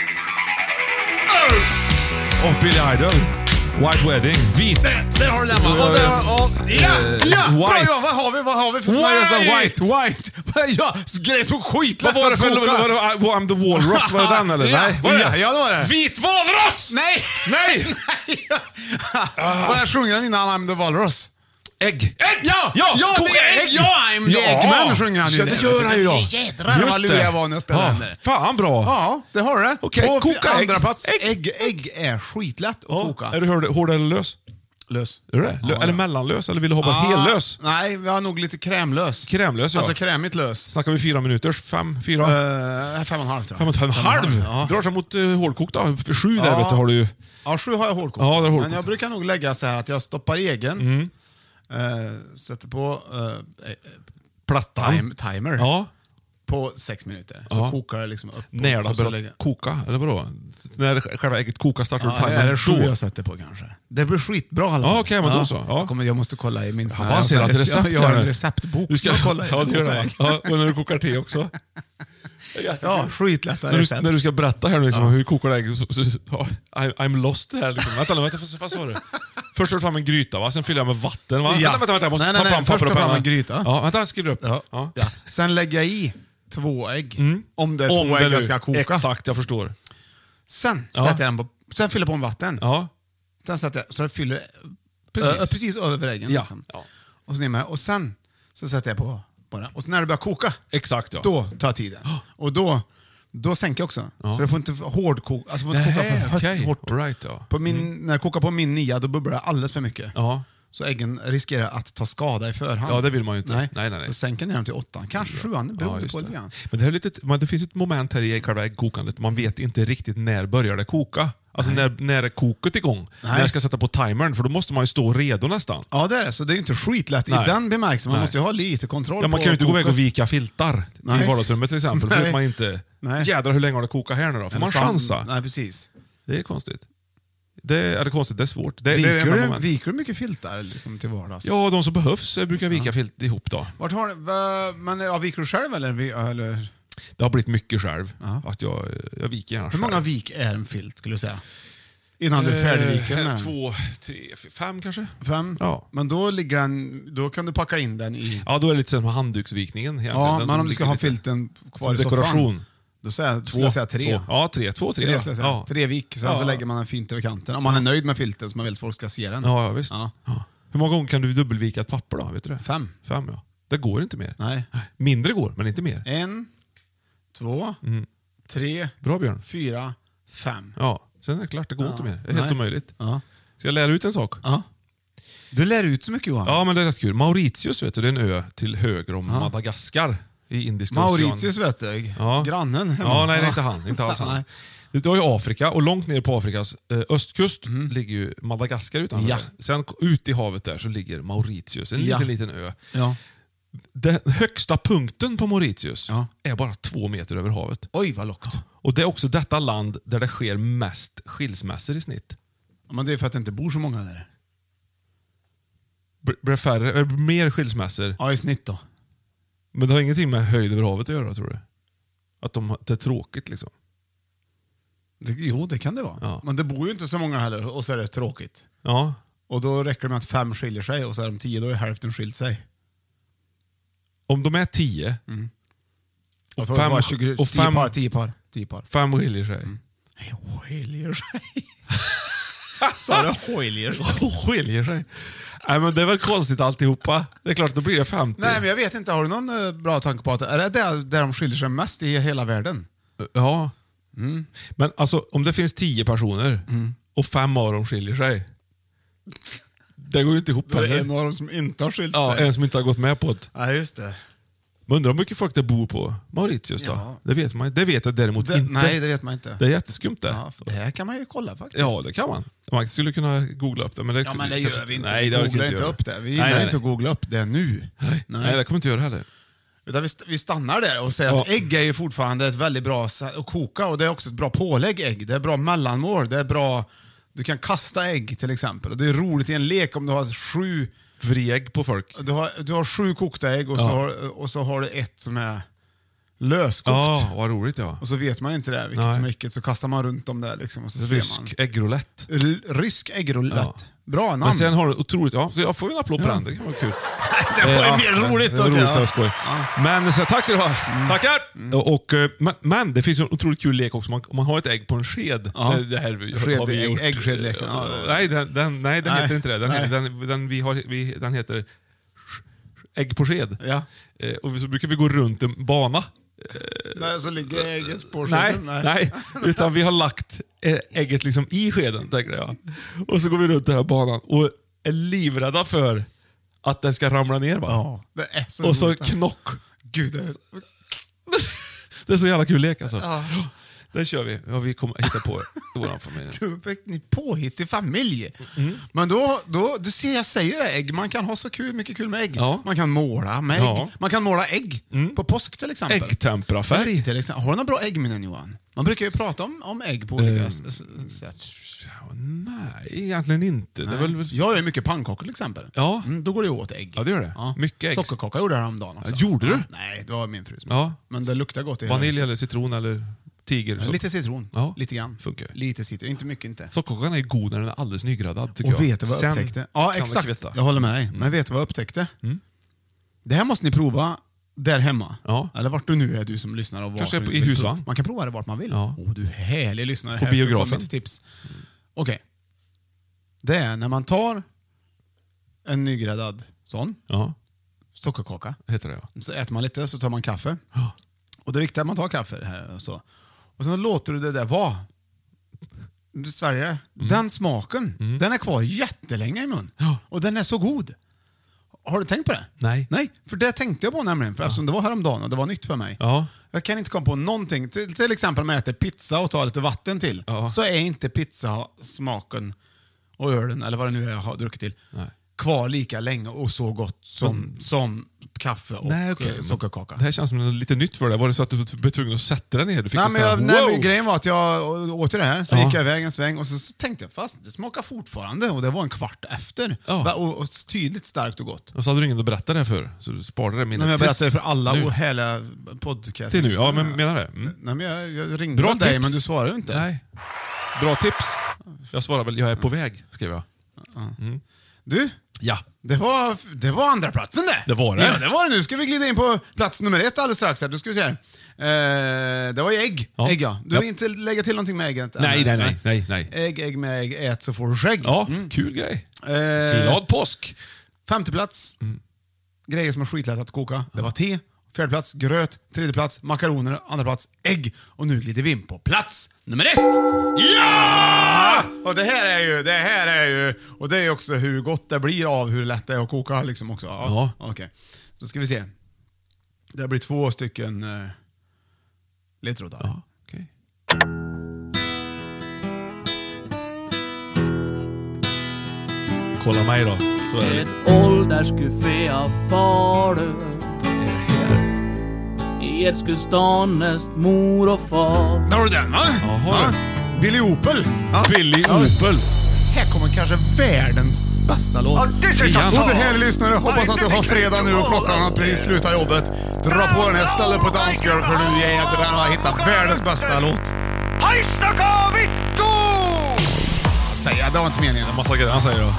Billy Idol. White Wedding. Vit. Där har du den, va? Ja! Bra, ja, vad har vi för White. Ja, grej så skitlätt. Vad var det för I'm the Walrus? Var det den eller? Nej. Ja, det var det. Vit Walrus! Nej! Vad jag sjunger den innan I'm the Walrus? Ägg! Ja, koka det är ägg! Ja, I'm the Eggman, sjunger han ju. Ja, det gör han ju då. Jädrar vad lurig jag var när jag spelade den där. Fan bra. Ja, det har det. Okej, koka ägg. Andra plats, ägg är skitlätt att koka. Är du hård eller lös? Lös. Är det? Eller mellanlös? Eller vill du ha bara hellös? Nej, vi har nog lite krämlös. Krämlös, ja. Alltså krämigt lös. Snackar vi 4 minuters? 5? 4? 5,5 tror jag. 5,5? Ja. Drar sig mot hårdkokt då. 7 där vet du har du ju. Ja, 7 har jag hårdkokt. Ja, det är hårdkokt. Men jag brukar nog lägga så här att jag stoppar egen. Sätter på plattan. Timer. Ja. På 6 minuter. Så kokar det liksom upp. När det börjar koka? Eller vadå? När själva ägget kokar startar du timern? Ja, det är 7 jag sätter på kanske. Det blir skitbra i alla fall. Ja, okej, men då så. Ja. Jag måste kolla i min recept. Jag har en receptbok. Du ska kolla i det. Ja, och när du kokar te också. Ja, skitlätta recept. När du ska berätta här nu liksom, hur kokar ägg I'm lost här liksom. Vänta, vad sa du? Först tar du fram en gryta, va? Sen fyller jag med vatten, va? Ja. Vänta, jag måste ta fram först papper och penna. En gryta. Ja, vänta, jag skriver upp. Ja. Sen lägger jag i 2 ägg. Om det är 2 ägg jag ska koka. Exakt, jag förstår. Sen sätter jag den på, sen fyller jag på med vatten. Ja. Sen sätter jag, så jag fyller precis över äggen. Ja. Liksom. Ja. Och så ner med. Och sen så sätter jag på bara. Och så när det börjar koka, exakt, ja. Då tar tiden. Och då sänker jag också. Så det får inte hårdkoka. Alltså får inte koka för hårt. Right, ja. När jag kokar på min 9, då bubblar det alldeles för mycket. Ja. Så äggen riskerar att ta skada i förhand. Ja, det vill man ju inte. Nej. Så sänker ner dem till 8. Kanske 7, det beror på lite grann. Men det finns ett moment här i själva äggkokandet. Man vet inte riktigt när börjar det koka. Alltså när är koket igång? När jag ska sätta på timern, för då måste man ju stå redo nästan. Ja, det är det. Så det är inte skitlätt i den bemärkelsen. Man måste ju ha lite kontroll på man kan ju inte gå iväg och vika filtar i vardagsrummet till exempel. För att man inte... Jädrar, hur länge har det kokat här nu då? Får man chansa? Nej, precis. Det är konstigt. Det är svårt. Viker du mycket filtar liksom, till vardags? Ja, de som behövs brukar vika filt ihop då. Vart har viker du själv eller? Det har blivit mycket själv. Att jag viker gärna själv. Hur många vik är en filt skulle du säga? Innan du färdigviker med den? 2, 3, 5 kanske. 5? Ja. Men då kan du packa in den i... Ja, då är det lite som handduksvikningen. Ja, men om du ska ha filten kvar i dekoration. Då skulle jag säga 3. Ja, 3. 2, 3. 3 vik, sen så lägger man den fint över kanten. Om man är nöjd med filten så man vill att folk ska se den. Ja, visst. Ja. Hur många gånger kan du dubbelvika ett papper då? Vet du det? 5. 5, ja. Det går inte mer. Nej. Mindre går, men inte mer. 1, 2, 3, bra, Björn. 4, 5. Ja, sen är det klart, det går inte mer. Det är helt omöjligt. Ja. Så jag lär ut en sak. Ja. Du lär ut så mycket, Johan. Ja, men det är rätt kul. Mauritius, vet du, det är en ö till höger om Madagaskar i Indiska oceanen. Mauritius, vet du. Grannen. Ja, nej, det är inte han. Inte alls han. Du har ju Afrika, och långt ner på Afrikas östkust ligger ju Madagaskar utanför. Ja. Sen ut i havet där så ligger Mauritius, en liten ö. Ja. Den högsta punkten på Mauritius är bara 2 meter över havet. Oj, vad lågt. Och det är också detta land där det sker mest skilsmässor i snitt. Ja, men det är för att det inte bor så många där. Mer skilsmässor. Ja, i snitt då. Men det har ingenting med höjd över havet att göra, tror du? Att det är tråkigt liksom. Jo, det kan det vara. Ja. Men det bor ju inte så många heller, och så är det tråkigt. Ja. Och då räcker det med att 5 skiljer sig, och så är de 10, då är hälften skilt sig. Om de är 10 och 10 par. 5 skiljer sig. Skiljer sig. Så det skiljer sig. Nej, men det är väl konstigt alltihopa. Det är klart, då blir det 50. Nej, men jag vet inte. Har du någon bra tanke på att är det där de skiljer sig mest i hela världen? Ja. Men alltså, om det finns 10 personer och 5 av dem skiljer sig, det går ju inte ihop. Det är en av dem som inte har skilt sig. Ja, en som inte har gått med på det. Ja, just det. Men undrar hur mycket folk det bor på Mauritius då? Ja. Det vet man. Det vet jag däremot inte. Nej, det vet man inte. Det är jätteskumt det. Ja, det här kan man ju kolla faktiskt. Ja, det kan man. Man skulle kunna googla upp det. Men det gör vi inte. Nej, vi googlar inte upp det. Vi gillar inte att googla upp det nu. Nej, det kommer vi inte göra heller. Utan vi stannar där och säger att ägg är ju fortfarande ett väldigt bra att koka, och det är också ett bra pålägg ägg. Det är bra mellanmål. Det är bra... Du kan kasta ägg till exempel. Och det är roligt i en lek om du har 7... Vriägg på folk. Du har 7 kokta ägg och så har du ett som är löskokt. Ja, vad roligt Och så vet man inte det, vilket som vilket, så kastar man runt dem där liksom, och så rysk äggrolett. Rysk äggrolett. Bra namn. Men sen har du otroligt... Ja, så jag får ju en applåd på den. Det kan vara kul. Det var ju mer roligt. Det var roligt, så skoj. Men så, tack ska du ha. Tackar! Och, men det finns en otroligt kul lek också. Om man har ett ägg på en sked. Det här har vi gjort. Äggskedleken. Nej, den heter inte det. Den heter ägg på sked. Ja. Och så brukar vi gå runt en bana. Nej, så ligger ägget på skeden. Nej, utan vi har lagt ägget liksom i skeden, tänker jag. Och så går vi runt den här banan och är livrädda för att den ska ramla ner. Va? Ja, det är så och så roligt. knock. Gud, det är så jävla kul lek alltså. Ja. Det kör vi. Ja, vi kommer hitta på i vår familj. Ni påhittig familj. Men då du ser, jag säger det, ägg. Man kan ha så mycket kul med ägg. Ja. Man kan måla med ägg. Man kan måla ägg på påsk till exempel. Äggtemperafärg. Har du några bra äggminnen, Johan? Man brukar ju prata om ägg på olika sätt. Nej, egentligen inte. Det är väl... Jag gör mycket pannkakor till exempel. Ja. Då går det åt ägg. Ja, det gör det. Ja. Mycket ägg. Sockerkaka gjorde jag häromdagen också. Gjorde du? Nej, det var min fru. Ja. Men det luktar gott. Vanilj eller citron eller tiger? Så. Lite citron. Ja. Lite grann. Funkar. Lite citron. Inte mycket inte. Sockerkakan är god när den är alldeles nygräddad, tycker jag. Och vet du vad jag upptäckte? Ja, exakt. Jag håller med dig. Men vet du vad jag upptäckte? Det här måste ni prova där hemma. Ja. Eller vart du nu är, du som lyssnar. Och kanske i Husvagn. Man kan prova det vart man vill. Ja. Du är härlig lyssnare. På här biografen. Tips. Okej. Det är när man tar en nygräddad sån. Ja. Sockerkaka. Heter det, ja. Så äter man lite, så tar man kaffe. Ja. Och det är viktigt att man tar kaffe här och så. Och så låter du det där vara. Du sväljer. Den smaken, den är kvar jättelänge i mun. Ja. Och den är så god. Har du tänkt på det? Nej, för det tänkte jag på nämligen. För eftersom det var häromdagen och det var nytt för mig. Ja. Jag kan inte komma på någonting. Till exempel om jag äter pizza och tar lite vatten till. Ja. Så är inte pizza smaken och ölen, eller vad det nu är jag har druckit till, kvar lika länge och så gott som kaffe och sockerkaka. Det här känns som lite nytt för dig. Var det så att du blev tvungen att sätta dig ner? Du fick men grejen var att jag åt det här, så gick jag iväg en sväng och så tänkte jag, fast det smakar fortfarande, och det var en kvart efter. Och tydligt starkt och gott. Och så hade du ingen att berätta det för, så du sparade det minnet. Men jag berättade för alla och hela podcast. Till nu, ja, men menar det. Nej, men jag ringde bra dig, men du svarade inte. Nej. Bra tips. Jag svarar väl, jag är på väg, skrev jag. Du? Ja. Det var andra platsen det. Det var det. Ja, det var det. Nu ska vi glida in på plats nummer 1 alldeles strax här. Då ska vi se här. Det var ju ägg. Ja. Ägg, ja. Du vill inte lägga till någonting med ägget? Nej. Ägg med ägg. Ät så får du skägg. Ja, kul grej. Glad påsk. 5:e plats. Grejer som är skitlätt att koka. Det var te. 4:e plats, gröt. 3:e plats, makaroner. 2:a plats, ägg. Och nu glider vi in på plats nummer 1. Ja! Och det här är ju... Och det är också hur gott det blir av hur lätt det är att koka liksom också. Ja. Okej. Då ska vi se. Det blir 2 stycken ledtrådar. Ja, okej. Kolla mig då. Så är det. Ett ålderskuffé av fader. I Eskilstanes mor och far. Där har du den, va? Jaha. Billy Opel. Ja. Billy Opel. Här kommer kanske världens bästa låt. Och du här lyssnare, hoppas att du har fredag nu och klockan har precis slutat jobbet. Dra på den här, ställer på dansgirl, för nu jädrar har hittat världens bästa låt. Säger det var inte meningen. Massa grejer han säger då.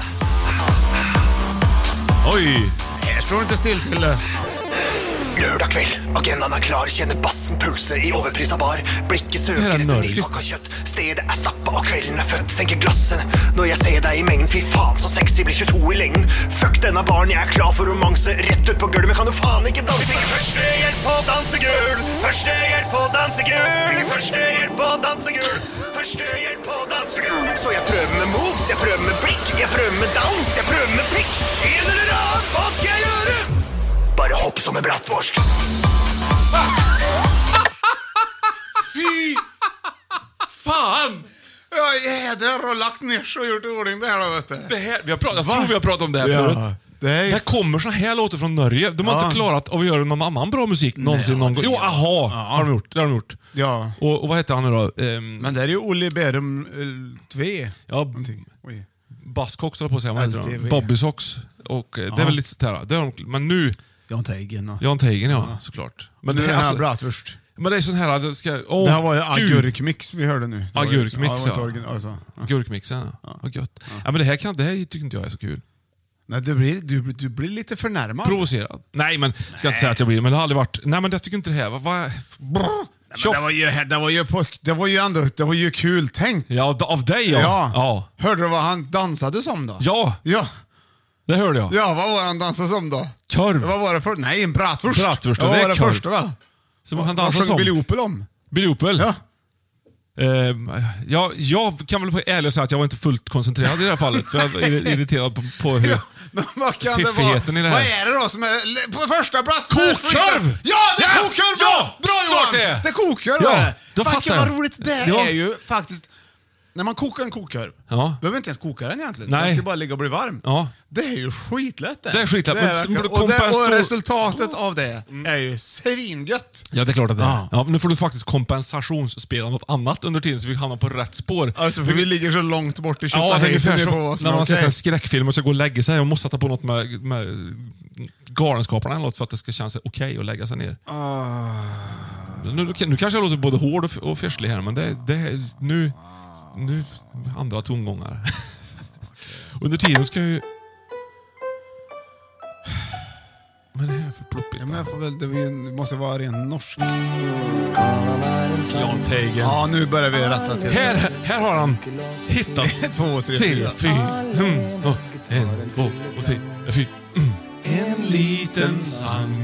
Oj! Här står du inte still till det. Lørdag kveld, agendaen er klar, kjenner bassen pulser i overprisa bar. Blikket søker etter nybaka kjøtt. Stedet er stappa og kvelden er født. Senker glassen når jeg ser deg i mengden. Fy faen, så sexy blir 22 i lengden. Fuck denne baren, jeg er klar for romanse. Rett ut på gulvet, kan du faen ikke danse. Første hjelp på dansegul. Første hjelp på dansegul. Første hjelp på dansegul. Første hjelp på dansegul. Så jeg prøver med moves, jeg prøver med blikk. Jeg prøver med dans, jeg prøver med pikk. En eller annen, hva skal jeg gjøre? Bare hopp som en bratwurst. Fy fan! Ja, jädrar, har lagt ner så gjort ordning det här då, vet du. Det här, jag tror vi har pratat om det här förut. Det kommer så här låter från Norge. De har inte klarat av att göra någon annan bra musik någonsin någon gång. Jo, aha, har de gjort. Det har de gjort. Ja. Och vad heter han nu då? Men det är ju Olle Berum 2. Ja, Basskox håller på att säga. Vad heter han? Bobby Sox. Och det är väl lite sådär. Men nu... Jan Teigen. Jan Teigen, ja, såklart. Men det är alltså, bratwurst. Men det är sån här... det här var ju agurkmix vi hörde nu. Agurkmix, ja. Agurkmixen, ja. Vad gött. Ja, men det här tycker inte jag är så kul. Nej, du blir lite förnärmad. Provocerad. Nej, men ska inte säga att jag blir, men det har aldrig varit... Nej, men jag tycker inte det här. Det var ju kul tänkt. Ja, av dig ja. Hörde du vad han dansade som då? Ja. Det hörde jag. Ja, vad var han dansade som då? Korv. Vad var det för? Nej, en bratwurst. Bratwurst, det var det första då. Så man kan dansa som. Billy Opel om. Billy Opel? Ja. Jag kan väl vara ärlig och säga att jag var inte fullt koncentrerad i det här fallet. För jag var irriterad på hur fiffigheten i det här. Vad är det då som är på första plats? Kokkorv! Ja, det är kokkorv! Ja! Bra Johan! Det kokkorv. Ja, då fattar jag. Vad roligt det är ju faktiskt. När man kokar en kokkorv, behöver inte ens koka den egentligen. Den ska bara ligga och bli varm. Ja. Det är ju skitlätt det. Det är skitlätt. Och resultatet av det är ju svingött. Ja, det är klart att det är. Ja, nu får du faktiskt kompensationsspela något annat under tiden så vi hamnar på rätt spår. Alltså, för vi ligger så långt bort i ungefär som när man sett en skräckfilm och ska gå och lägga sig och måste sätta på något med galenskaparna eller något för att det ska kännas okej att lägga sig ner. Nu kanske jag låter både hård och färslig här, men det är nu andra tongångar. Under tiden ska ju... Vad är det här för ploppigt? Det måste vara ren norsk. Jan Teigen. Ja, nu börjar vi rätta till. Här har han hittat 1, 2, 3, 4. 1, 2, 3, 4. En liten sang.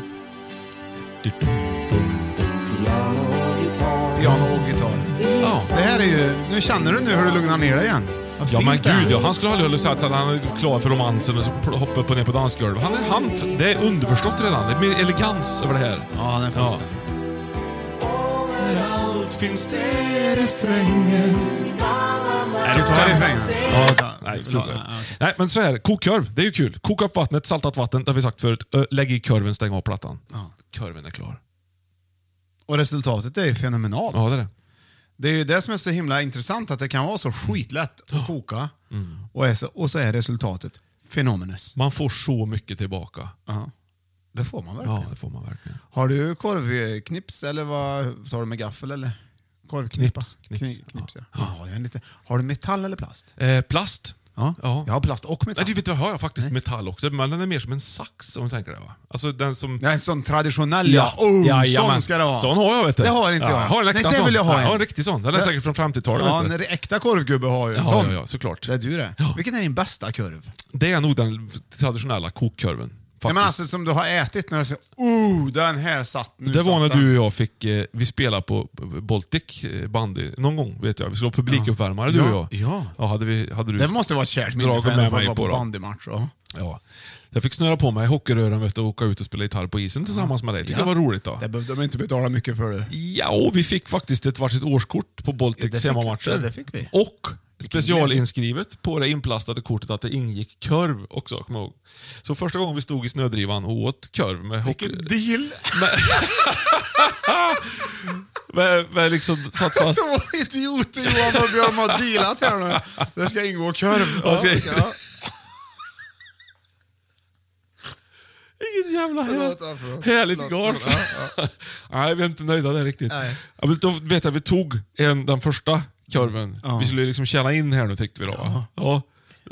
Piano och gitarr. Ja. Det här är ju... Nu känner du hur du lugnar ner dig igen. Ja, men gud, han skulle aldrig ha sagt att han är klar för romansen och hoppa upp och ner på dansgolvet. Det är underförstått redan. Det är mer elegans över det här. Ja, det är faktiskt När allt finns det refrängen. Gitarrrefrängen? Nej, men så här. Kokkorv, det är ju kul. Koka upp vattnet, saltat vatten, det har vi sagt förut. Lägg i korven, stäng av plattan. Korven är klar. Och resultatet är ju fenomenalt. Ja, det är det. Det är ju det som är så himla intressant, att det kan vara så skitlätt att koka och så är resultatet fenomenus. Man får så mycket tillbaka. Det får man verkligen. Ja, det får man verkligen. Har du korvknips eller vad tar du med gaffel eller? Korvknippa? Knips, ja. Ja, lite. Har du metall eller plast? Plast. Ja. Jag har plast och metall. Nej, du vet, jag har faktiskt metall också, men den är mer som en sax om du tänker det, va? Alltså den som... Ja, en sån traditionell, sån ska det vara. Sån har jag, vet du. Det har inte jag. Jag har en äkta sån. Vill jag ha en. Jag har en riktig sån. Den är säkert från 50-talet. Ja, en äkta korvgubbe har ju en sån. Ja, såklart. Det är du det. Vilken är din bästa korv? Det är nog den traditionella kokkorven. Ja, men alltså som du har ätit när du säger den här satt nu. Det var när du och jag fick, vi spelade på Baltic bandy någon gång, vet jag. Vi skulle ha publikuppvärmare, du och jag. Ja, hade du det måste vara ett kärt minne med mig på bandymatch. Ja. Jag fick snöra på mig hockeyrören och åka ut och spela gitarr på isen tillsammans med dig. Tycker det var roligt då. Det behövde de inte betala mycket för det. Ja, och vi fick faktiskt ett varsitt årskort på Baltics hemmamatcher. Det fick vi. Och specialinskrivet på det inplastade kortet att det ingick korv också, kom ihåg. Så första gången vi stod i snödrivan och åt korv med vilken deal! med liksom satt fast. Så idioter Johan och Björn har dealat här nu. Det ska ingå korv. Ja. Ingen jävla härligt garn. Nej, vi är inte nöjda där riktigt. Då vet jag, vi tog den första korven. Vi skulle liksom tjäna in här nu, tyckte vi då. Ja.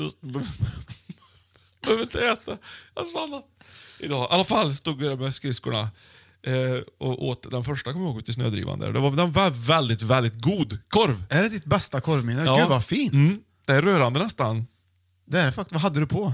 Behöver inte äta. Jag stannar. Idag. I alla fall stod vi där med skridskorna och åt den första, kommer jag ihåg, ut i snödrivan där. Den var väldigt, väldigt god korv. Är det ditt bästa korvminne? Ja. Gud vad fint. Det är rörande nästan. Det är det faktiskt. Vad hade du på?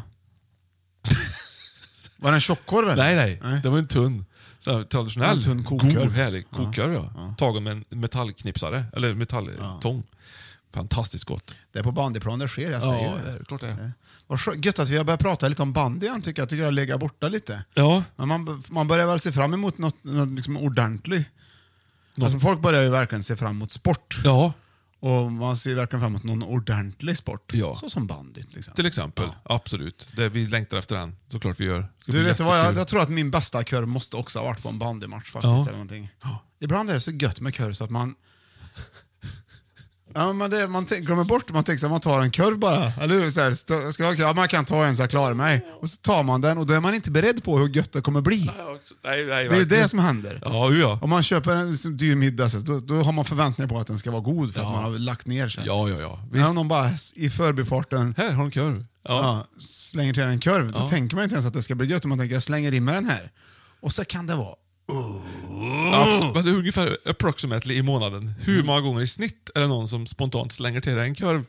Var det en tjockkorv eller? Nej. Det var en tunn. Traditionell, tunn kokkorv. God, härlig kokkorv, ja. Tagen med en metallknipsare, eller metalltång. Fantastiskt gott. Det är på bandyplan det sker, jag säger. Ja, det är klart det är. Vad gött att vi har börjat prata lite om bandy, jag tycker jag har legat borta lite. Ja. Men man börjar väl se fram emot något liksom ordentligt. Alltså, folk börjar ju verkligen se fram emot sport. Ja. Och man ser verkligen fram emot någon ordentlig sport. Ja. Så som bandy till exempel. Absolut. Vi längtar efter den, såklart vi gör. Du vet vad, jag tror att min bästa kör måste också ha varit på en bandymatch faktiskt. Eller någonting. Ibland är det så gött med kör så att man Ja, men man glömmer bort, man tänker så här, man tar en kurv bara, eller hur? Så här, man kan ta en så jag klarar mig. Och så tar man den och då är man inte beredd på hur gött det kommer bli. Nej, det är ju det som händer. Ja. Om man köper en dyr middag, då har man förväntningar på att den ska vara god för att man har lagt ner sig. Ja. Men om någon bara i förbifarten här har en kurv. Ja. Slänger till en kurv, då tänker man inte ens att det ska bli gött. Man tänker, jag slänger in med den här. Och så kan det vara Men det är ungefär approximately i månaden. Hur många gånger i snitt är det någon som spontant slänger till en kurv?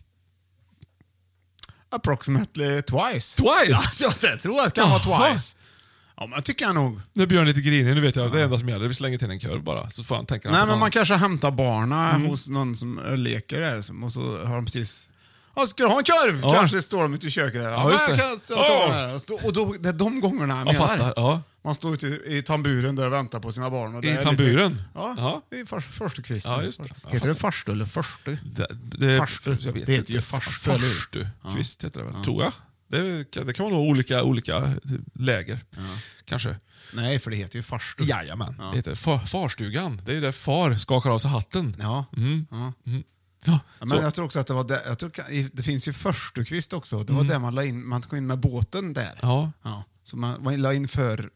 Approximately twice. Twice? Ja, det tror jag kan vara twice. Ja, men tycker jag nog. Nu blir Björn lite grinig, nu vet jag. Det är enda som gäller. Vi slänger till en kurv bara. Så får han tänka. Nej, men man kanske hämtar barna hos någon som leker där. Och så har de precis... ska du ha en kurv? Ja. Kanske står de ute i köket där. Ja, just det. Och då, det är de gångerna jag menar. Ja. Man står ute i tamburen där och väntar på sina barn. Och I tamburen? Ja, i första kvisten. Ja, just det. Heter det farstu eller förstu? Det heter ju farstu. Kvist heter det väl, tror jag. Det kan vara olika läger. Kanske. Nej, för det heter ju farstu. Jajamän. Det heter farstugan. Det är där far skakar av sig hatten. Ja. Ja, men jag tror också att det var det finns ju förstukvist också. Det var där man la in, man kom in med båten där. Ja. Så man la in för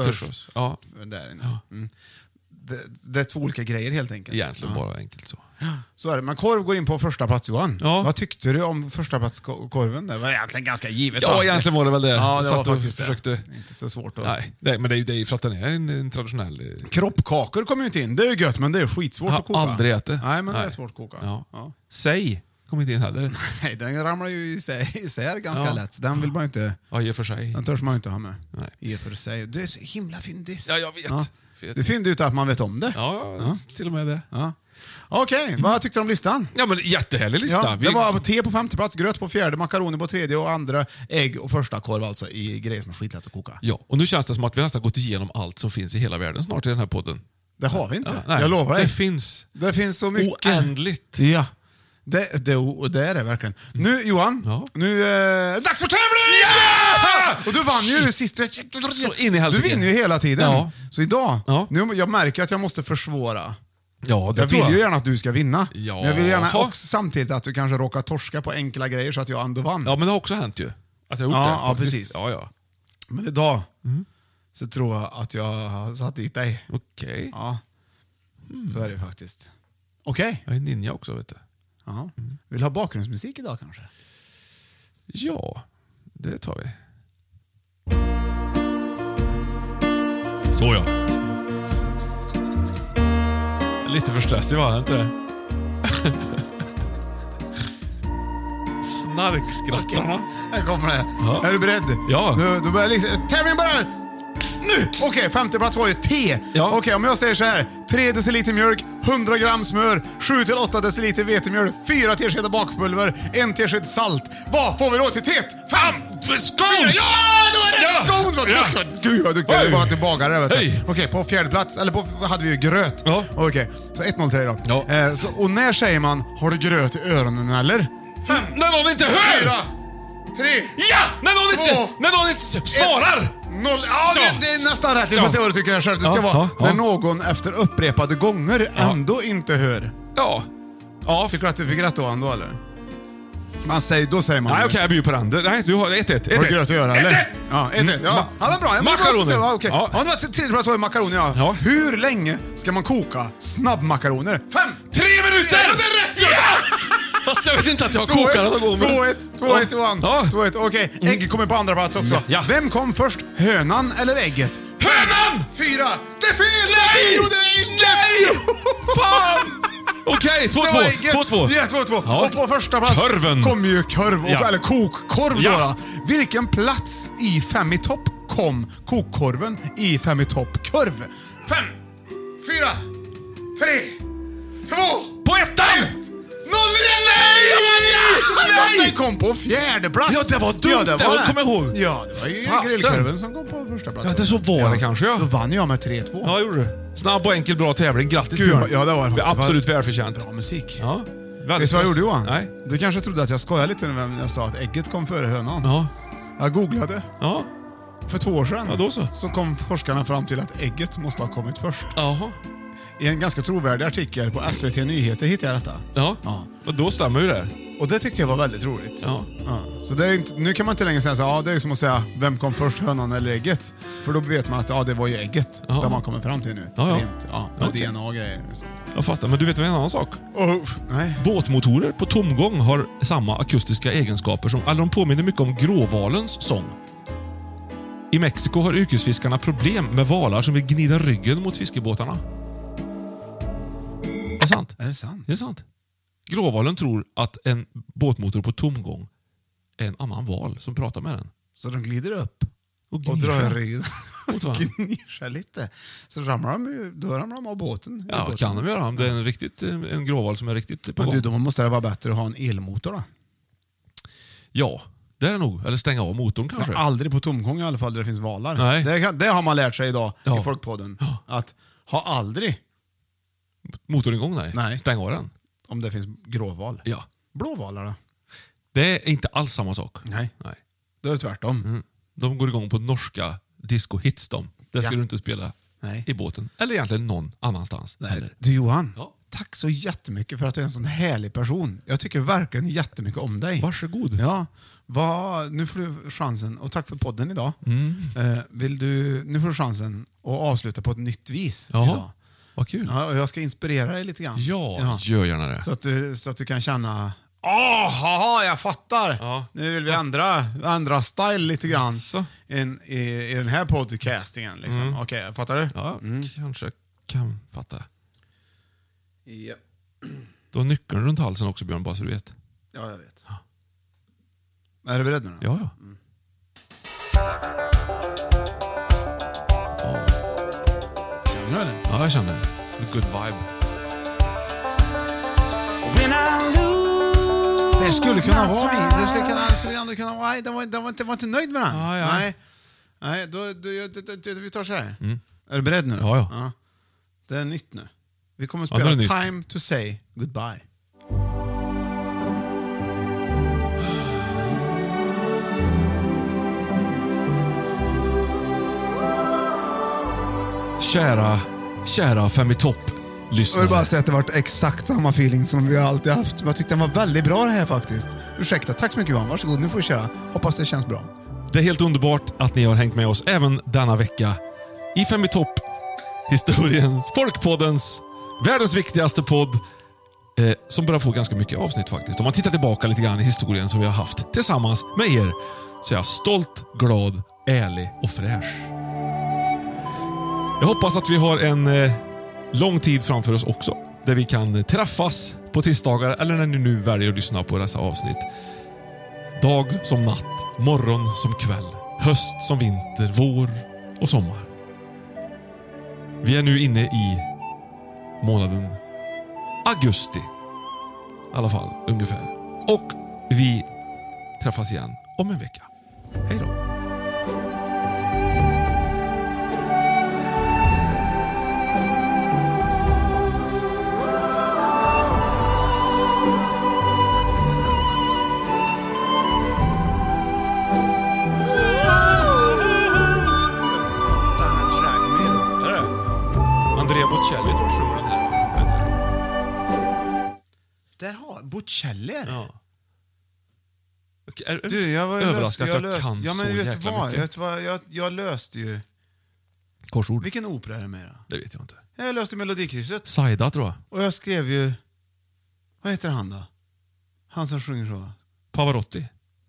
där inne. Ja. Det är två olika grejer helt enkelt. Egentligen bara enkelt så. Så är det. Men korv går in på första plats, Johan. Ja. Vad tyckte du om första plats korven? Det var egentligen ganska givet. Ja, egentligen var det väl det. Ja, det var faktiskt försökte... Inte så svårt. Nej, men det är ju för att den är en traditionell... Kroppkakor kommer ju inte in. Det är ju gött, men det är skitsvårt att koka. Jag har aldrig ätit. Nej, men det är svårt att koka. Ja. Säg kommer inte in heller. Nej, den ramlar ju isär ganska lätt. Den vill man ju inte... Ja, i och för sig. Den törs man ju inte ha med. Nej. I och för sig. Du är så himla fyndig. Ja, jag vet. Ja. Du fynder ut att man vet om det. Ja, till och med det. Ja. Okej, vad tyckte du om listan? Ja, men jättehärlig lista. Ja, det var te på 5:e plats, gröt på 4:e, makaroner på 3:e och andra, ägg och första korv alltså i grejer som är skitlätt att koka. Ja, och nu känns det som att vi nästan gått igenom allt som finns i hela världen snart i den här podden. Det har vi inte. Nej, jag lovar dig. Det finns så mycket. Oändligt. Ja. Det är det verkligen. Nu Johan, nu dags för tävling! Ja! Och du vann ju sist. Du vinner ju hela tiden. Ja. Så idag, jag märker att jag måste försvåra. Ja, det jag vill ju gärna att du ska vinna. Ja. Men jag vill gärna också samtidigt att du kanske råkar torska på enkla grejer så att jag ändå vann. Ja, men det har också hänt ju. Att jag har gjort det. Ja, precis. Ja. Men idag så tror jag att jag har satt dit dig. Okej. Ja. Så är det faktiskt. Okej. Jag är ninja också, vet du. Ja. Vill du ha bakgrundsmusik idag kanske? Ja, det tar vi. Så ja. Lite för stressig var det inte det? Snarkskrattarna. Här kommer det. Ja. Är du beredd? Ja. Du börjar liksom... Tävlingen börjar nu! Okej, 5:e plats var ju te. Ja. Okej, om jag säger så här. 3 deciliter mjölk, 100 gram smör, 7-8 deciliter vetemjöl, 4 teskedar bakpulver, 1 tesked salt. Vad får vi då till teet? 5! Scones! Ja, det var rätt! Scones! Gud vad duktig du var till bagare. Okej, på 4:e plats, eller hade vi ju gröt. Ja. Okej, så 1-0 till dig då. Ja. Och när säger man, har du gröt i öronen eller? 5! När någon inte hör! 4! 3! Ja! När någon inte svarar! 0. Ja, det är nästan rätt. Vi får se vad du tycker här själv. Det ska vara när någon efter upprepade gånger ändå inte hör. Ja. Tycker du att du fick rätt då ändå, eller? Då säger man... Nej, okej, jag bjuder på den. Nej, du har 1-1. Har du gröt att göra, eller? 1-1! Ja, 1-1. Ja, men bra. Makaroner. Ja, okej. Ja, det var 3:e plats var ju makaroner, ja. Hur länge ska man koka snabbmakaroner? 5! 3 minuter! Ja, det är rätt! Ja! Fast jag vet inte att jag kokar någon gång. 2-1, Johan. 2-1, okej. Ägg kommer på andra plats också. Ja. Vem kom först? Hönan eller ägget? Hönan! 4! Det är fel! Nej! Jo, det är ägget! Fan! Okej, 2-2. Ja, 2-2. Ja. Och på första plats kom ju korv, eller kokkorv då. Vilken plats i 5 i topp kom kokkorven i 5 i topp korv? 5, 4, 3, 2... På ettan! 0! Nej! Den kom på 4:e plats. Ja, det var dumt. Ja, det var kommer ihåg. Ja, det var ju grillkorven som kom på första plats. Ja, det så var det kanske, ja. Då vann jag med 3-2. Ja, gjorde du. Snabb och enkel, bra tävling. Grattis, Björn. Ja, det var absolut välförtjänt. Bra musik. Ja. Vet du vad jag gjorde, Johan? Nej. Du kanske trodde att jag skojade lite när jag sa att ägget kom före hönan. Ja. Jag googlade. Ja. För 2 år sedan då så kom forskarna fram till att ägget måste ha kommit först. Jaha. I en ganska trovärdig artikel på SVT Nyheter hittade jag detta. Ja. Och då stämmer ju det. Och det tyckte jag var väldigt roligt. Ja. Så det är inte, nu kan man inte längre säga så det är som att säga vem kom först, hönan eller ägget. För då vet man att det var ju ägget där man kommer fram till nu. Med DNA och grejer och sånt. Jag fattar, men du vet vad en annan sak? Nej. Båtmotorer på tomgång har samma akustiska egenskaper som, eller de påminner mycket om gråvalens sång. I Mexiko har yrkesfiskarna problem med valar som vill gnida ryggen mot fiskebåtarna. Är det sant? Är det sant? Det är sant. Gråvalen tror att en båtmotor på tomgång är en annan val som pratar med den. Så de glider upp och drar ryggen och gnir sig lite. Så ramlar de av båten. Ja, kan de göra. Om det är en gråval som är riktigt på gång. Men då måste det vara bättre att ha en elmotor då? Ja, det är det nog. Eller stänga av motorn kanske. Aldrig på tomgång i alla fall där det finns valar. Nej. Det har man lärt sig idag i Folkpodden. Att ha aldrig motorn igång, nej. Stäng av den. Om det finns gråval. Ja. Blåvalar då? Det är inte alls samma sak. Nej. Det är tvärtom. De går igång på norska disco-hits de. Det ska du inte spela i båten. Eller egentligen någon annanstans. Du Johan, tack så jättemycket för att du är en sån härlig person. Jag tycker verkligen jättemycket om dig. Varsågod. Ja. Nu får du chansen, och tack för podden idag. Nu får du chansen att avsluta på ett nytt vis idag. Vad kul. Ja, och jag ska inspirera dig lite grann. Ja, gör gärna det. Så att du kan känna jag fattar. Ja. Nu vill vi ändra style lite grann i den här podcastingen. Liksom. Okej, fattar du? Ja, kanske kan fatta. Ja. Du har nyckeln runt halsen också, Björn, bara så du vet. Ja, jag vet. Ja. Är du beredd nu då? Ja. Känner du det? Ja, jag känner. Good vibe. Det skulle kunna vara vi. Det skulle ändå kunna vara. Det var inte nöjd med den. Nej, då vi tar så här. Är du beredd nu? Ja. Det är nytt nu. Vi kommer att spela Time to say goodbye. Kära Fem i topp-lyssnare. Jag vill bara säga att det varit exakt samma feeling som vi alltid haft. Jag tyckte den var väldigt bra det här faktiskt. Ursäkta, tack så mycket Johan. Varsågod, nu får vi köra. Hoppas det känns bra. Det är helt underbart att ni har hängt med oss även denna vecka i Fem i topp-historiens, Folkpoddens, världens viktigaste podd, som börjar få ganska mycket avsnitt faktiskt. Om man tittar tillbaka lite grann i historien som vi har haft tillsammans med er, så är jag stolt, glad, ärlig och fräsch. Jag hoppas att vi har en lång tid framför oss också, där vi kan träffas på tisdagar eller när ni nu väljer att lyssna på dessa avsnitt. Dag som natt, morgon som kväll, höst som vinter, vår och sommar. Vi är nu inne i månaden augusti. I alla fall, ungefär. Och vi träffas igen om en vecka. Hej då. Andrea Bocelli tror jag sjunger den här. Där har Bocelli. Ja. Du, jag var överraskad att jag kan ja, men så vet jäkla mycket. Vet vad, jag löste ju... Korsord. Vilken opera är det med då? Det vet jag inte. Jag löste Melodikrysset. Saida tror jag. Och jag skrev ju... Vad heter han då? Han som sjunger så. Pavarotti.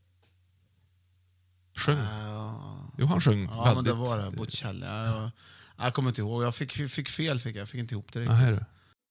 Sjöng. Jo, han sjöng ja, väldigt. Men det var det. Bocelli. Jag kommer inte ihåg. Jag fick fel. Jag fick inte ihop det riktigt.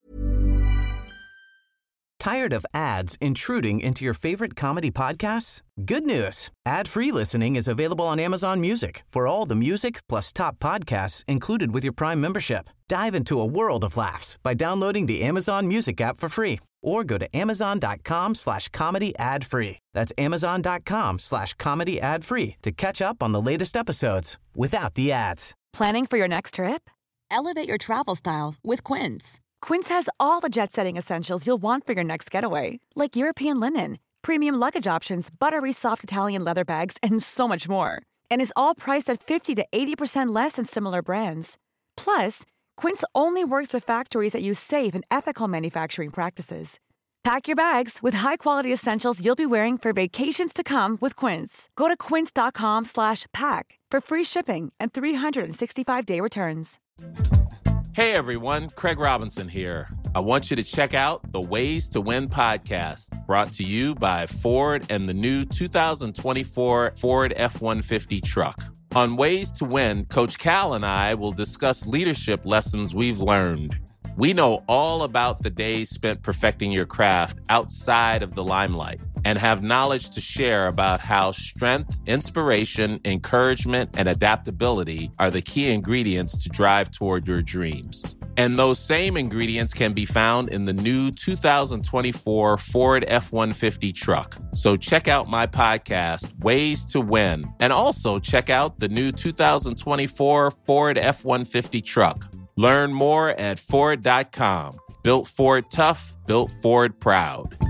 Tired of ads intruding into your favorite comedy podcasts? Good news. Ad-free listening is available on Amazon Music for all the music plus top podcasts included with your Prime membership. Dive into a world of laughs by downloading the Amazon Music app for free or go to amazon.com/comedy ad-free. That's amazon.com/comedy ad-free to catch up on the latest episodes without the ads. Planning for your next trip? Elevate your travel style with Quince. Quince has all the jet-setting essentials you'll want for your next getaway, like European linen, premium luggage options, buttery soft Italian leather bags, and so much more. And is all priced at 50 to 80% less than similar brands. Plus, Quince only works with factories that use safe and ethical manufacturing practices. Pack your bags with high-quality essentials you'll be wearing for vacations to come with Quince. Go to quince.com/pack for free shipping and 365-day returns. Hey everyone, Craig Robinson here. I want you to check out the Ways to Win podcast, brought to you by Ford and the new 2024 Ford F-150 truck. On Ways to Win, Coach Cal and I will discuss leadership lessons we've learned. We know all about the days spent perfecting your craft outside of the limelight and have knowledge to share about how strength, inspiration, encouragement, and adaptability are the key ingredients to drive toward your dreams. And those same ingredients can be found in the new 2024 Ford F-150 truck. So check out my podcast, Ways to Win, and also check out the new 2024 Ford F-150 truck. Learn more at Ford.com. Built Ford tough, built Ford proud.